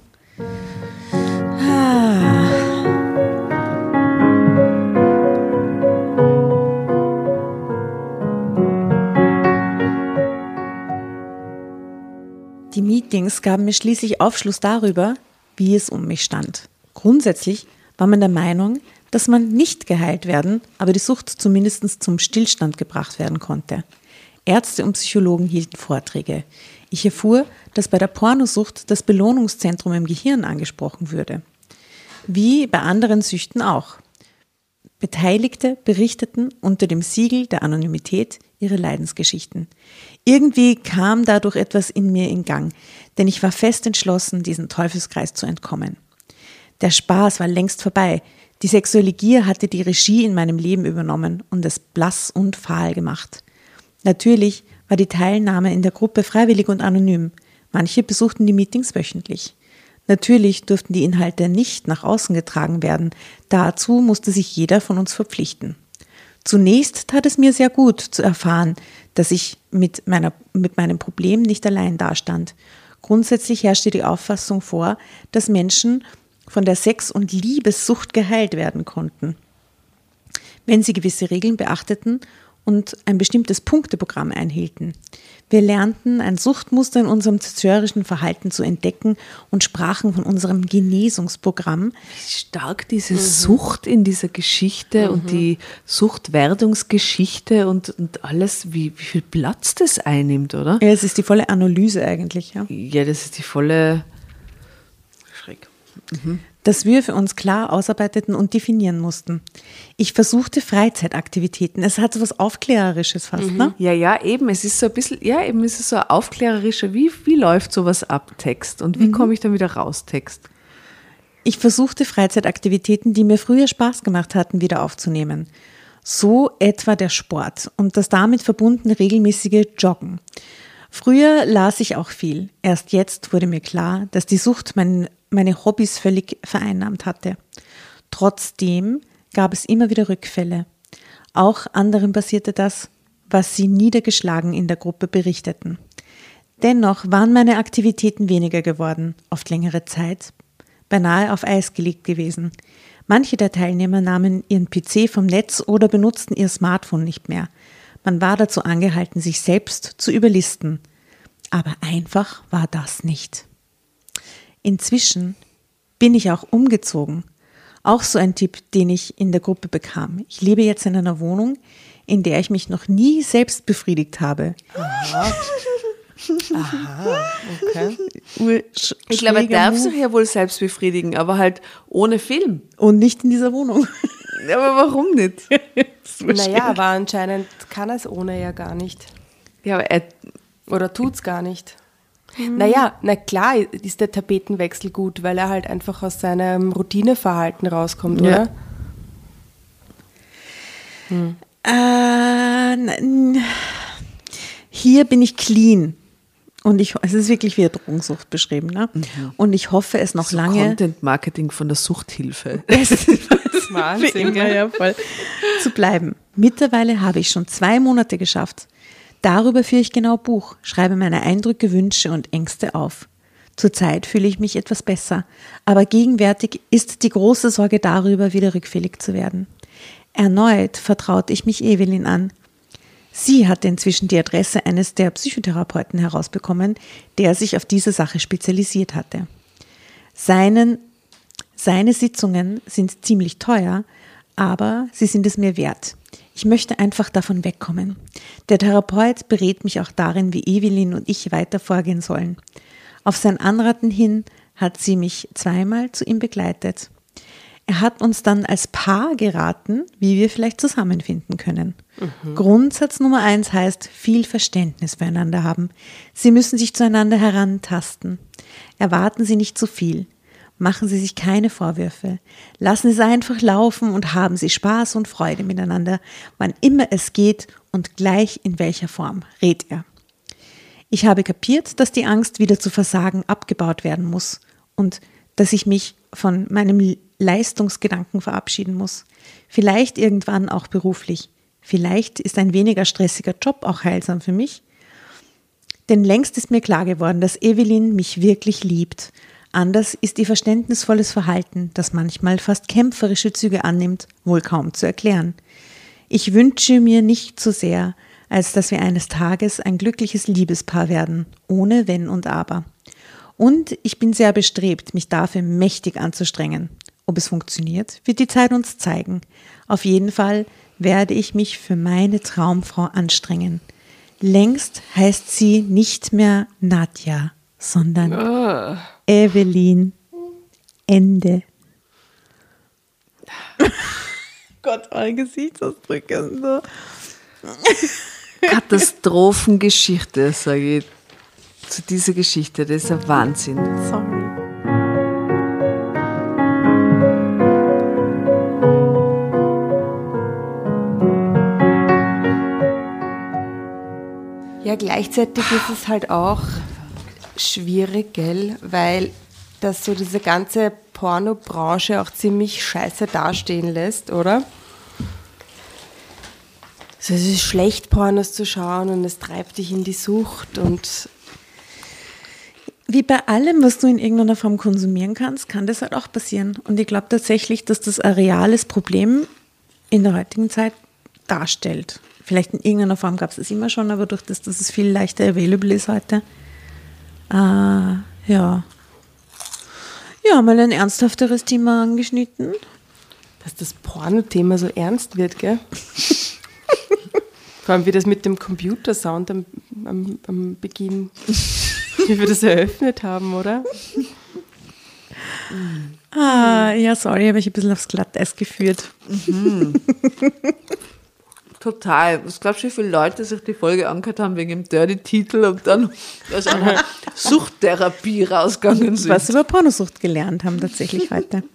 Die Meetings gaben mir schließlich Aufschluss darüber, wie es um mich stand. Grundsätzlich war man der Meinung, dass man nicht geheilt werden, aber die Sucht zumindest zum Stillstand gebracht werden konnte. Ärzte und Psychologen hielten Vorträge. Ich erfuhr, dass bei der Pornosucht das Belohnungszentrum im Gehirn angesprochen würde. Wie bei anderen Süchten auch. Beteiligte berichteten unter dem Siegel der Anonymität ihre Leidensgeschichten. Irgendwie kam dadurch etwas in mir in Gang, denn ich war fest entschlossen, diesem Teufelskreis zu entkommen. Der Spaß war längst vorbei. Die sexuelle Gier hatte die Regie in meinem Leben übernommen und es blass und fahl gemacht. Natürlich war die Teilnahme in der Gruppe freiwillig und anonym. Manche besuchten die Meetings wöchentlich. Natürlich durften die Inhalte nicht nach außen getragen werden. Dazu musste sich jeder von uns verpflichten. Zunächst tat es mir sehr gut zu erfahren, dass ich mit meinem Problem nicht allein dastand. Grundsätzlich herrschte die Auffassung vor, dass Menschen von der Sex- und Liebessucht geheilt werden konnten, wenn sie gewisse Regeln beachteten und ein bestimmtes Punkteprogramm einhielten. Wir lernten, ein Suchtmuster in unserem zerstörerischen Verhalten zu entdecken und sprachen von unserem Genesungsprogramm. Wie stark diese Sucht in dieser Geschichte und die Suchtwerdungsgeschichte und alles, wie viel Platz das einnimmt, oder? Ja, es ist die volle Analyse eigentlich. Ja, das ist die volle Schräg. Das wir für uns klar ausarbeiteten und definieren mussten. Ich versuchte Freizeitaktivitäten. Es hat so was Aufklärerisches fast, ne? Ja, eben. Es ist so ein bisschen, es ist so ein aufklärerischer, wie läuft sowas ab, Text? Und wie komme ich dann wieder raus, Text? Ich versuchte Freizeitaktivitäten, die mir früher Spaß gemacht hatten, wieder aufzunehmen. So etwa der Sport und das damit verbundene regelmäßige Joggen. Früher las ich auch viel. Erst jetzt wurde mir klar, dass die Sucht meine Hobbys völlig vereinnahmt hatte. Trotzdem gab es immer wieder Rückfälle. Auch anderen passierte das, was sie niedergeschlagen in der Gruppe berichteten. Dennoch waren meine Aktivitäten weniger geworden, oft längere Zeit, beinahe auf Eis gelegt gewesen. Manche der Teilnehmer nahmen ihren PC vom Netz oder benutzten ihr Smartphone nicht mehr. Man war dazu angehalten, sich selbst zu überlisten. Aber einfach war das nicht. Inzwischen bin ich auch umgezogen. Auch so ein Tipp, den ich in der Gruppe bekam. Ich lebe jetzt in einer Wohnung, in der ich mich noch nie selbst befriedigt habe. Aha, okay. Ich glaube, er darf sich ja wohl selbst befriedigen, aber halt ohne Film. Und nicht in dieser Wohnung. Aber warum nicht? Naja, aber anscheinend kann er es ohne ja gar nicht. Ja, aber Oder tut's gar nicht. Naja, na klar ist der Tapetenwechsel gut, weil er halt einfach aus seinem Routineverhalten rauskommt, oder? Hier bin ich clean. Und es ist wirklich wie eine Drogensucht beschrieben. Ne? Und ich hoffe, es noch so lange... Content-Marketing von der Suchthilfe. Wahnsinn. Ja, voll. Zu bleiben. Mittlerweile habe ich schon 2 Monate geschafft. Darüber führe ich genau Buch, schreibe meine Eindrücke, Wünsche und Ängste auf. Zurzeit fühle ich mich etwas besser, aber gegenwärtig ist die große Sorge darüber, wieder rückfällig zu werden. Erneut vertraute ich mich Evelyn an. Sie hatte inzwischen die Adresse eines der Psychotherapeuten herausbekommen, der sich auf diese Sache spezialisiert hatte. Seine Sitzungen sind ziemlich teuer, aber sie sind es mir wert. Ich möchte einfach davon wegkommen. Der Therapeut berät mich auch darin, wie Evelyn und ich weiter vorgehen sollen. Auf sein Anraten hin hat sie mich zweimal zu ihm begleitet. Er hat uns dann als Paar geraten, wie wir vielleicht zusammenfinden können. Grundsatz Nummer 1 heißt, viel Verständnis füreinander haben. Sie müssen sich zueinander herantasten. Erwarten Sie nicht zu viel. Machen Sie sich keine Vorwürfe. Lassen Sie es einfach laufen und haben Sie Spaß und Freude miteinander, wann immer es geht und gleich in welcher Form, rät er. Ich habe kapiert, dass die Angst, wieder zu versagen, abgebaut werden muss und dass ich mich von meinem Leistungsgedanken verabschieden muss. Vielleicht irgendwann auch beruflich. Vielleicht ist ein weniger stressiger Job auch heilsam für mich. Denn längst ist mir klar geworden, dass Evelyn mich wirklich liebt. Anders ist ihr verständnisvolles Verhalten, das manchmal fast kämpferische Züge annimmt, wohl kaum zu erklären. Ich wünsche mir nicht so sehr, als dass wir eines Tages ein glückliches Liebespaar werden, ohne Wenn und Aber. Und ich bin sehr bestrebt, mich dafür mächtig anzustrengen. Ob es funktioniert, wird die Zeit uns zeigen. Auf jeden Fall werde ich mich für meine Traumfrau anstrengen. Längst heißt sie nicht mehr Nadja, sondern Evelyn. Ende. Gott, eure Gesichtsausdrücke sind so. Katastrophengeschichte, sage ich zu dieser Geschichte. Das ist ein Wahnsinn. Sorry. Ja, gleichzeitig ist es halt auch schwierig, gell? Weil das so diese ganze Pornobranche auch ziemlich scheiße dastehen lässt, oder? Also es ist schlecht, Pornos zu schauen und es treibt dich in die Sucht und Wie bei allem, was du in irgendeiner Form konsumieren kannst, kann das halt auch passieren. Und ich glaube tatsächlich, dass das ein reales Problem in der heutigen Zeit darstellt. Vielleicht in irgendeiner Form gab es das immer schon, aber durch das, dass es viel leichter available ist heute. Ja, mal ein ernsthafteres Thema angeschnitten. dass das Porno-Thema so ernst wird, gell? Vor allem wie das mit dem Computersound am Beginn, wie wir das eröffnet haben, oder? Ja, sorry, habe ich ein bisschen aufs Glatteis geführt. Total. Was glaubst du, wie viele Leute sich die Folge angehört haben wegen dem Dirty-Titel und dann aus einer Suchttherapie rausgegangen sind? Was über Pornosucht gelernt haben tatsächlich heute.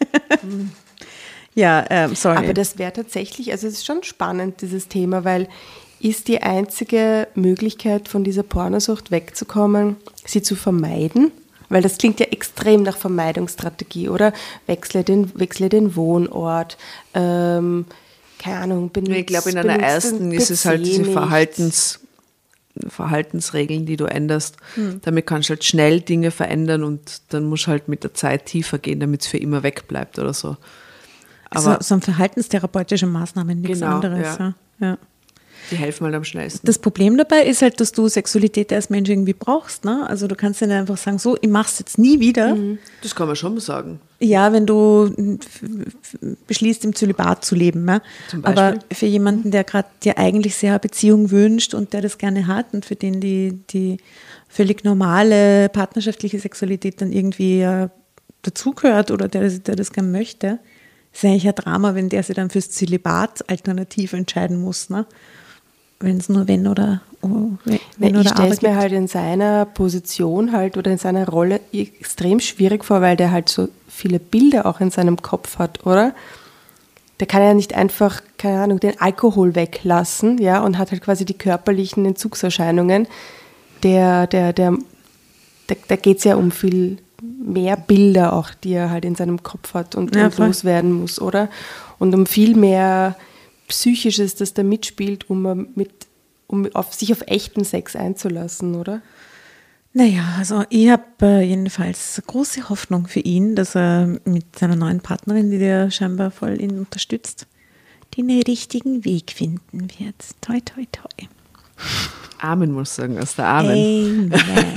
Ja, sorry. Aber das wäre tatsächlich, also es ist schon spannend, dieses Thema, weil ist die einzige Möglichkeit, von dieser Pornosucht wegzukommen, sie zu vermeiden? Weil das klingt ja extrem nach Vermeidungsstrategie, oder? Wechsle den Wohnort, keine Ahnung, ich glaube, in einer ersten ist es halt diese Verhaltensregeln, die du änderst. Damit kannst du halt schnell Dinge verändern und dann musst du halt mit der Zeit tiefer gehen, damit es für immer wegbleibt oder so. Aber so ein verhaltenstherapeutische Maßnahmen, nichts Genau, anderes. Ja. die helfen halt am schnellsten. Das Problem dabei ist halt, dass du Sexualität als Mensch irgendwie brauchst. Ne? Also du kannst ja nicht einfach sagen, so, ich mach's jetzt nie wieder. Das kann man schon mal sagen. Ja, wenn du beschließt, im Zölibat zu leben. Ja? Zum Beispiel. Aber für jemanden, der gerade dir eigentlich sehr eine Beziehung wünscht und der das gerne hat und für den die völlig normale partnerschaftliche Sexualität dann irgendwie dazugehört oder der das gerne möchte, ist eigentlich ein Drama, wenn der sich dann fürs Zölibat alternativ entscheiden muss. Ne? Wenn es nur wenn oder ich stelle es mir halt in seiner Position halt oder in seiner Rolle extrem schwierig vor, weil der halt so viele Bilder auch in seinem Kopf hat, oder? Der kann ja nicht einfach, keine Ahnung, den Alkohol weglassen, ja, und hat halt quasi die körperlichen Entzugserscheinungen. Da geht es ja um viel mehr Bilder auch, die er halt in seinem Kopf hat und loswerden muss, oder? Und um viel mehr Psychisches, das da mitspielt, um sich auf echten Sex einzulassen, oder? Naja, also ich habe jedenfalls große Hoffnung für ihn, dass er mit seiner neuen Partnerin, die der scheinbar voll ihn unterstützt, den richtigen Weg finden wird. Toi, toi, toi. Amen, muss ich sagen, aus der Amen.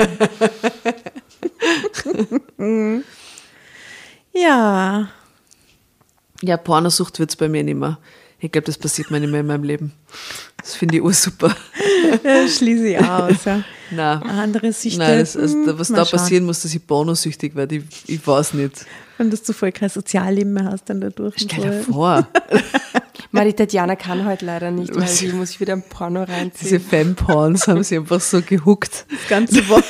Amen. Ja. Ja, Pornosucht wird es bei mir nicht mehr. Ich glaube, das passiert mir nicht mehr in meinem Leben. Das finde ich ursuper. Ja, schließe ich aus. Ja. Nein. Andere Süchte. Nein, was mal da schauen. passieren muss, dass ich pornosüchtig werde, ich weiß nicht. Wenn du voll kein Sozialleben mehr hast, dann dadurch. und Stell dir so. vor, Die Tatjana kann heute leider nicht, weil Was? sie muss sich wieder ein Porno reinziehen. diese Fanporns haben sie einfach so gehuckt. Das ganze Wort.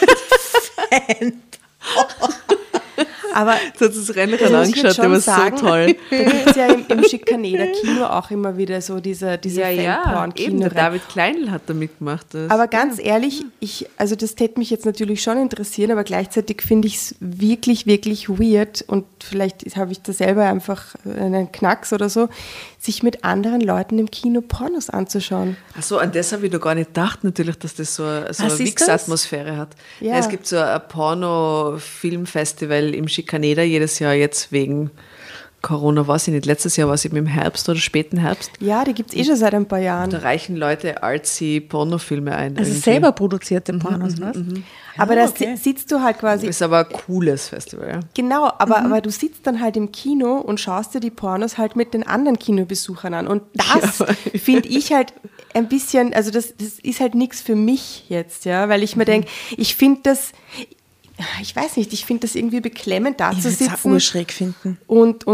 Aber Das hat das Rennrad das muss ich jetzt angeschaut, der war schon so toll. da gibt es ja im Schikaneder-Kino auch immer wieder so diese eben, der Fanporn-Kino. David Kleinl hat da mitgemacht. Aber ganz ehrlich, also das täte mich jetzt natürlich schon interessieren, aber gleichzeitig finde ich es wirklich, wirklich weird und vielleicht habe ich da selber einfach einen Knacks oder so, sich mit anderen Leuten im Kino Pornos anzuschauen. Achso, an das habe ich noch gar nicht gedacht, natürlich, dass das so eine ist das? Wix-Atmosphäre hat. Ja. Ja, es gibt so ein Porno-Filmfestival im Schikaneder jedes Jahr, jetzt wegen Corona, weiß ich nicht. Letztes Jahr war es eben im Herbst oder späten Herbst. Ja, die gibt es schon seit ein paar Jahren. Da reichen Leute artsy Pornofilme ein. Also irgendwie. selber produzierte Pornos, was? Aber da okay. sitzt du halt quasi. Ist aber ein cooles Festival, ja. Genau, aber du sitzt dann halt im Kino und schaust dir die Pornos halt mit den anderen Kinobesuchern an. Und das finde ich halt ein bisschen, also das ist halt nichts für mich jetzt, ja, weil ich mir denke, ich finde das, ich weiß nicht, ich finde das irgendwie beklemmend, da Ich zu würde es auch sitzen urschräg finden. und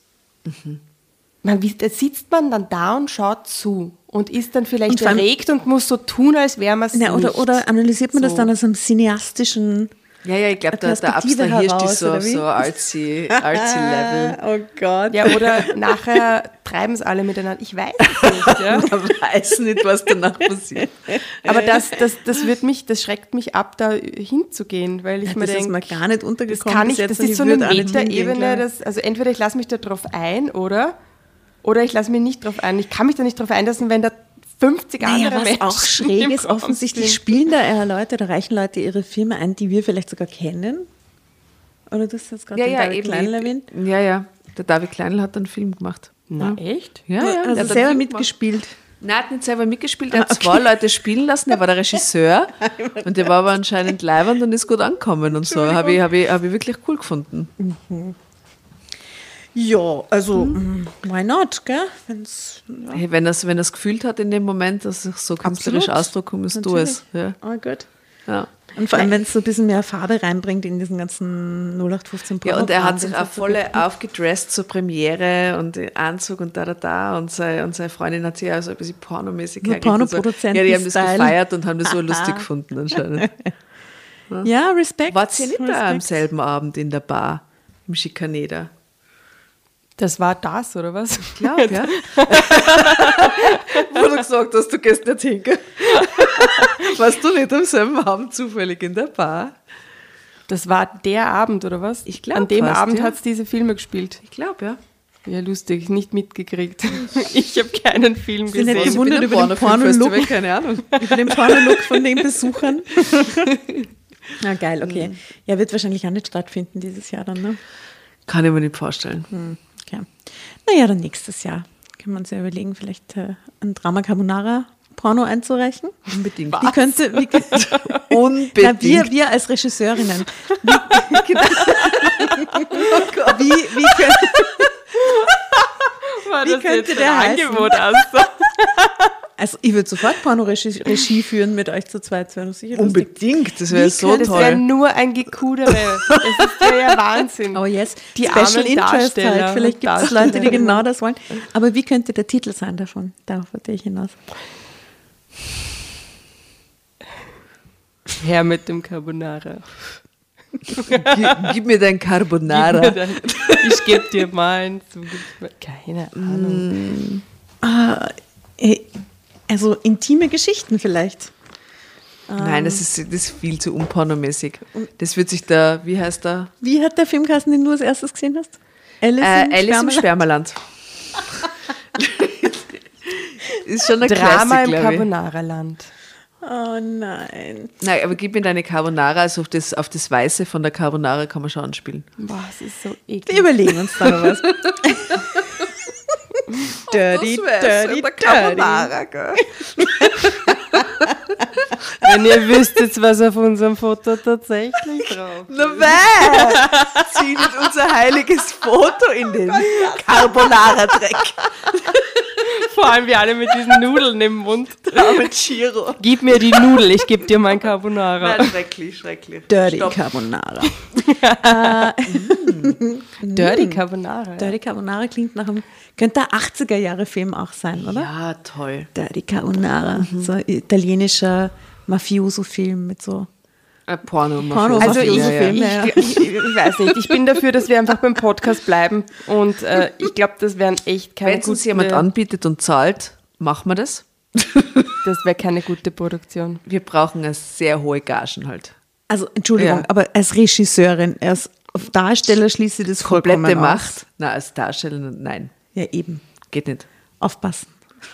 da sitzt man dann da und schaut zu und ist dann vielleicht Und vor allem- erregt und muss so tun, als wäre man es Na, nicht. oder analysiert man das So. dann aus einem cineastischen Ja, ich glaube, da Perspektive abstrahierst du heraus, so oder auf wie? so artsy-Level. Oh Gott. Ja, oder nachher treiben es alle miteinander. Ich weiß es nicht, ja. Man weiß nicht, was danach passiert. Aber das schreckt mich ab, da hinzugehen, weil ich mir das ist mir denke, gar nicht das untergekommen. kann bis ich, jetzt das und ist ich so eine würde auch nicht hingehen, Metaebene, glaub also entweder ich lasse mich da drauf ein, oder ich lasse mich nicht drauf ein. Ich kann mich da nicht drauf einlassen, wenn da 50 ich. andere Naja, was Menschen auch schräg im ist, Raum offensichtlich sind. spielen da Leute, da reichen Leute ihre Filme ein, die wir vielleicht sogar kennen. Oder du hast jetzt gerade den David Kleinl erwähnt. Ja. Der David Kleinl hat einen Film gemacht. Na, echt? Ja, Also der hat einen selber Film mitgespielt. Nein, er hat nicht selber mitgespielt, er hat zwei Leute spielen lassen, er war der Regisseur und der war aber anscheinend leiwand und ist gut angekommen und so. Habe ich wirklich cool gefunden. Ja, also why not, gell? Hey, wenn er es gefühlt hat in dem Moment, dass ich so künstlerisch Absolut. ausdrücken muss, tu es. Ja. Oh gut. Ja. Und vor allem, wenn es so ein bisschen mehr Farbe reinbringt in diesen ganzen 0815 Ja, und er hat Porno-Kram, sich den auch es so voll gibt. aufgedresst zur Premiere und Anzug und da und seine Freundin hat sich auch so ein bisschen pornomäßig Nur hergegeben. Pornoproduzenten- Ja, die haben das Style. gefeiert und haben das so lustig gefunden anscheinend. Ja, Respekt. Wart ihr nicht da am Respekt. selben Abend in der Bar im Schikaneder? Das war das, oder was? Ich glaube, ja. Wo du gesagt hast, du gehst nicht hinken. Warst du nicht am selben Abend zufällig in der Bar? Das war der Abend, oder was? Ich glaub An dem fast, Abend ja. hat es diese Filme gespielt. Ich glaube, ja. Ja, lustig, nicht mitgekriegt. Ich habe keinen Film bin nicht gesehen. gewundert Ich bin über am den Pornofilmfestival, Porno-Look. keine Ahnung. Über den Porno-Look von den Besuchern. Na geil, okay. Ja, wird wahrscheinlich auch nicht stattfinden dieses Jahr dann, ne? Kann ich mir nicht vorstellen. Okay. Naja, dann nächstes Jahr. Können wir uns ja überlegen, vielleicht ein Drama Carbonara Porno einzureichen. Unbedingt. Wie könnte, Unbedingt. na, wir als Regisseurinnen. Wie könnte, War Wie das könnte jetzt der ein heißen? Angebot aus? also ich würde sofort Porno-Regie führen mit euch zu zweit. Das wäre sicher lustig. Unbedingt, das wäre Wie so könnte Das wäre toll. nur ein Gekudere. Das ist ja Wahnsinn. Oh yes, Die Special armen Interest Darsteller halt. Vielleicht und gibt es Leute, die Darstellerinnen. genau das wollen. Aber wie könnte der Titel sein davon? Darauf wollte ich hinaus. Her mit dem Carbonara. Gib mir dein Carbonara. Ich gebe dir meins. du gibst mir- Keine Ahnung. Also intime Geschichten vielleicht. Nein, das ist viel zu unpornomäßig. Das wird sich da, wie heißt der? Wie hat der Filmkasten, den du als erstes gesehen hast? Alice im Spermaland. Ist schon ein Drama Classic, im glaube ich. Carbonara-Land. Oh nein. Nein, aber gib mir deine Carbonara, also auf das Weiße von der Carbonara kann man schon anspielen. Boah, es ist so Wir eklig. überlegen uns da noch was. Dirty, dirty, dirty. Gell? Wenn ihr wüsstet, was auf unserem Foto tatsächlich drauf ist. Na weh! Zieh nicht unser heiliges Foto in den Carbonara-Dreck. Vor allem wir alle mit diesen Nudeln im Mund. Mit Chiro. Gib mir die Nudel, ich geb dir mein Carbonara. Nein, schrecklich, schrecklich. Dirty Stopp. Carbonara. Dirty Carbonara. Dirty Carbonara klingt nach einem, könnte ein 80er-Jahre-Film auch sein, oder? Ja, toll. Dirty Carbonara. So ein italienischer Mafioso-Film mit so Porno. Also ich Filme, weiß nicht, ich bin dafür, dass wir einfach beim Podcast bleiben und ich glaube, das wären echt keine Wenn es uns jemand gute, anbietet und zahlt, machen wir das. das wäre keine gute Produktion. Wir brauchen eine sehr hohe Gagen halt. Also, Entschuldigung, Ja. aber als Regisseurin, als Darsteller schließe ich das vollkommen Komplette aus. Macht. Nein, als Darsteller, nein, Ja, eben. geht nicht. Aufpassen.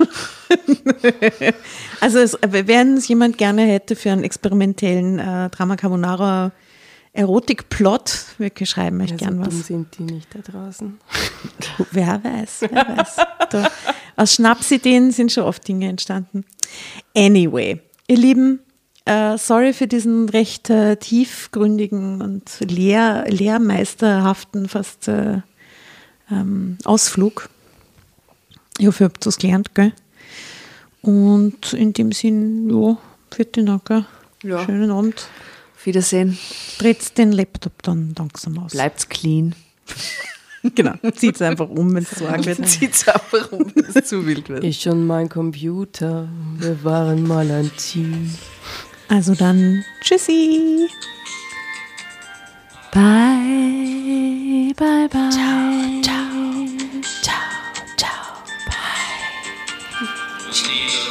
Also, wenn es jemand gerne hätte für einen experimentellen Drama Carbonara Erotik-Plot, wir schreiben euch Ja, gern so was. dumm sind die nicht da draußen. Wer weiß. Da, aus Schnapsideen sind schon oft Dinge entstanden. Anyway, ihr Lieben, sorry für diesen recht tiefgründigen und lehrmeisterhaften fast Ausflug. Ich hoffe, ihr habt was gelernt, gell? Und in dem Sinn, ja, vielen Dank, gell? Ja. Schönen Abend. Auf Wiedersehen. Dreht den Laptop dann langsam aus. Bleibt's clean. Genau, zieht es einfach um, wenn es zu arg wird. Zieht's einfach um, wenn es zu wild wird. Ich und mein Computer, wir waren mal ein Team. Also dann, tschüssi. Bye, bye, bye. Ciao, ciao, ciao, ciao, bye. Liebe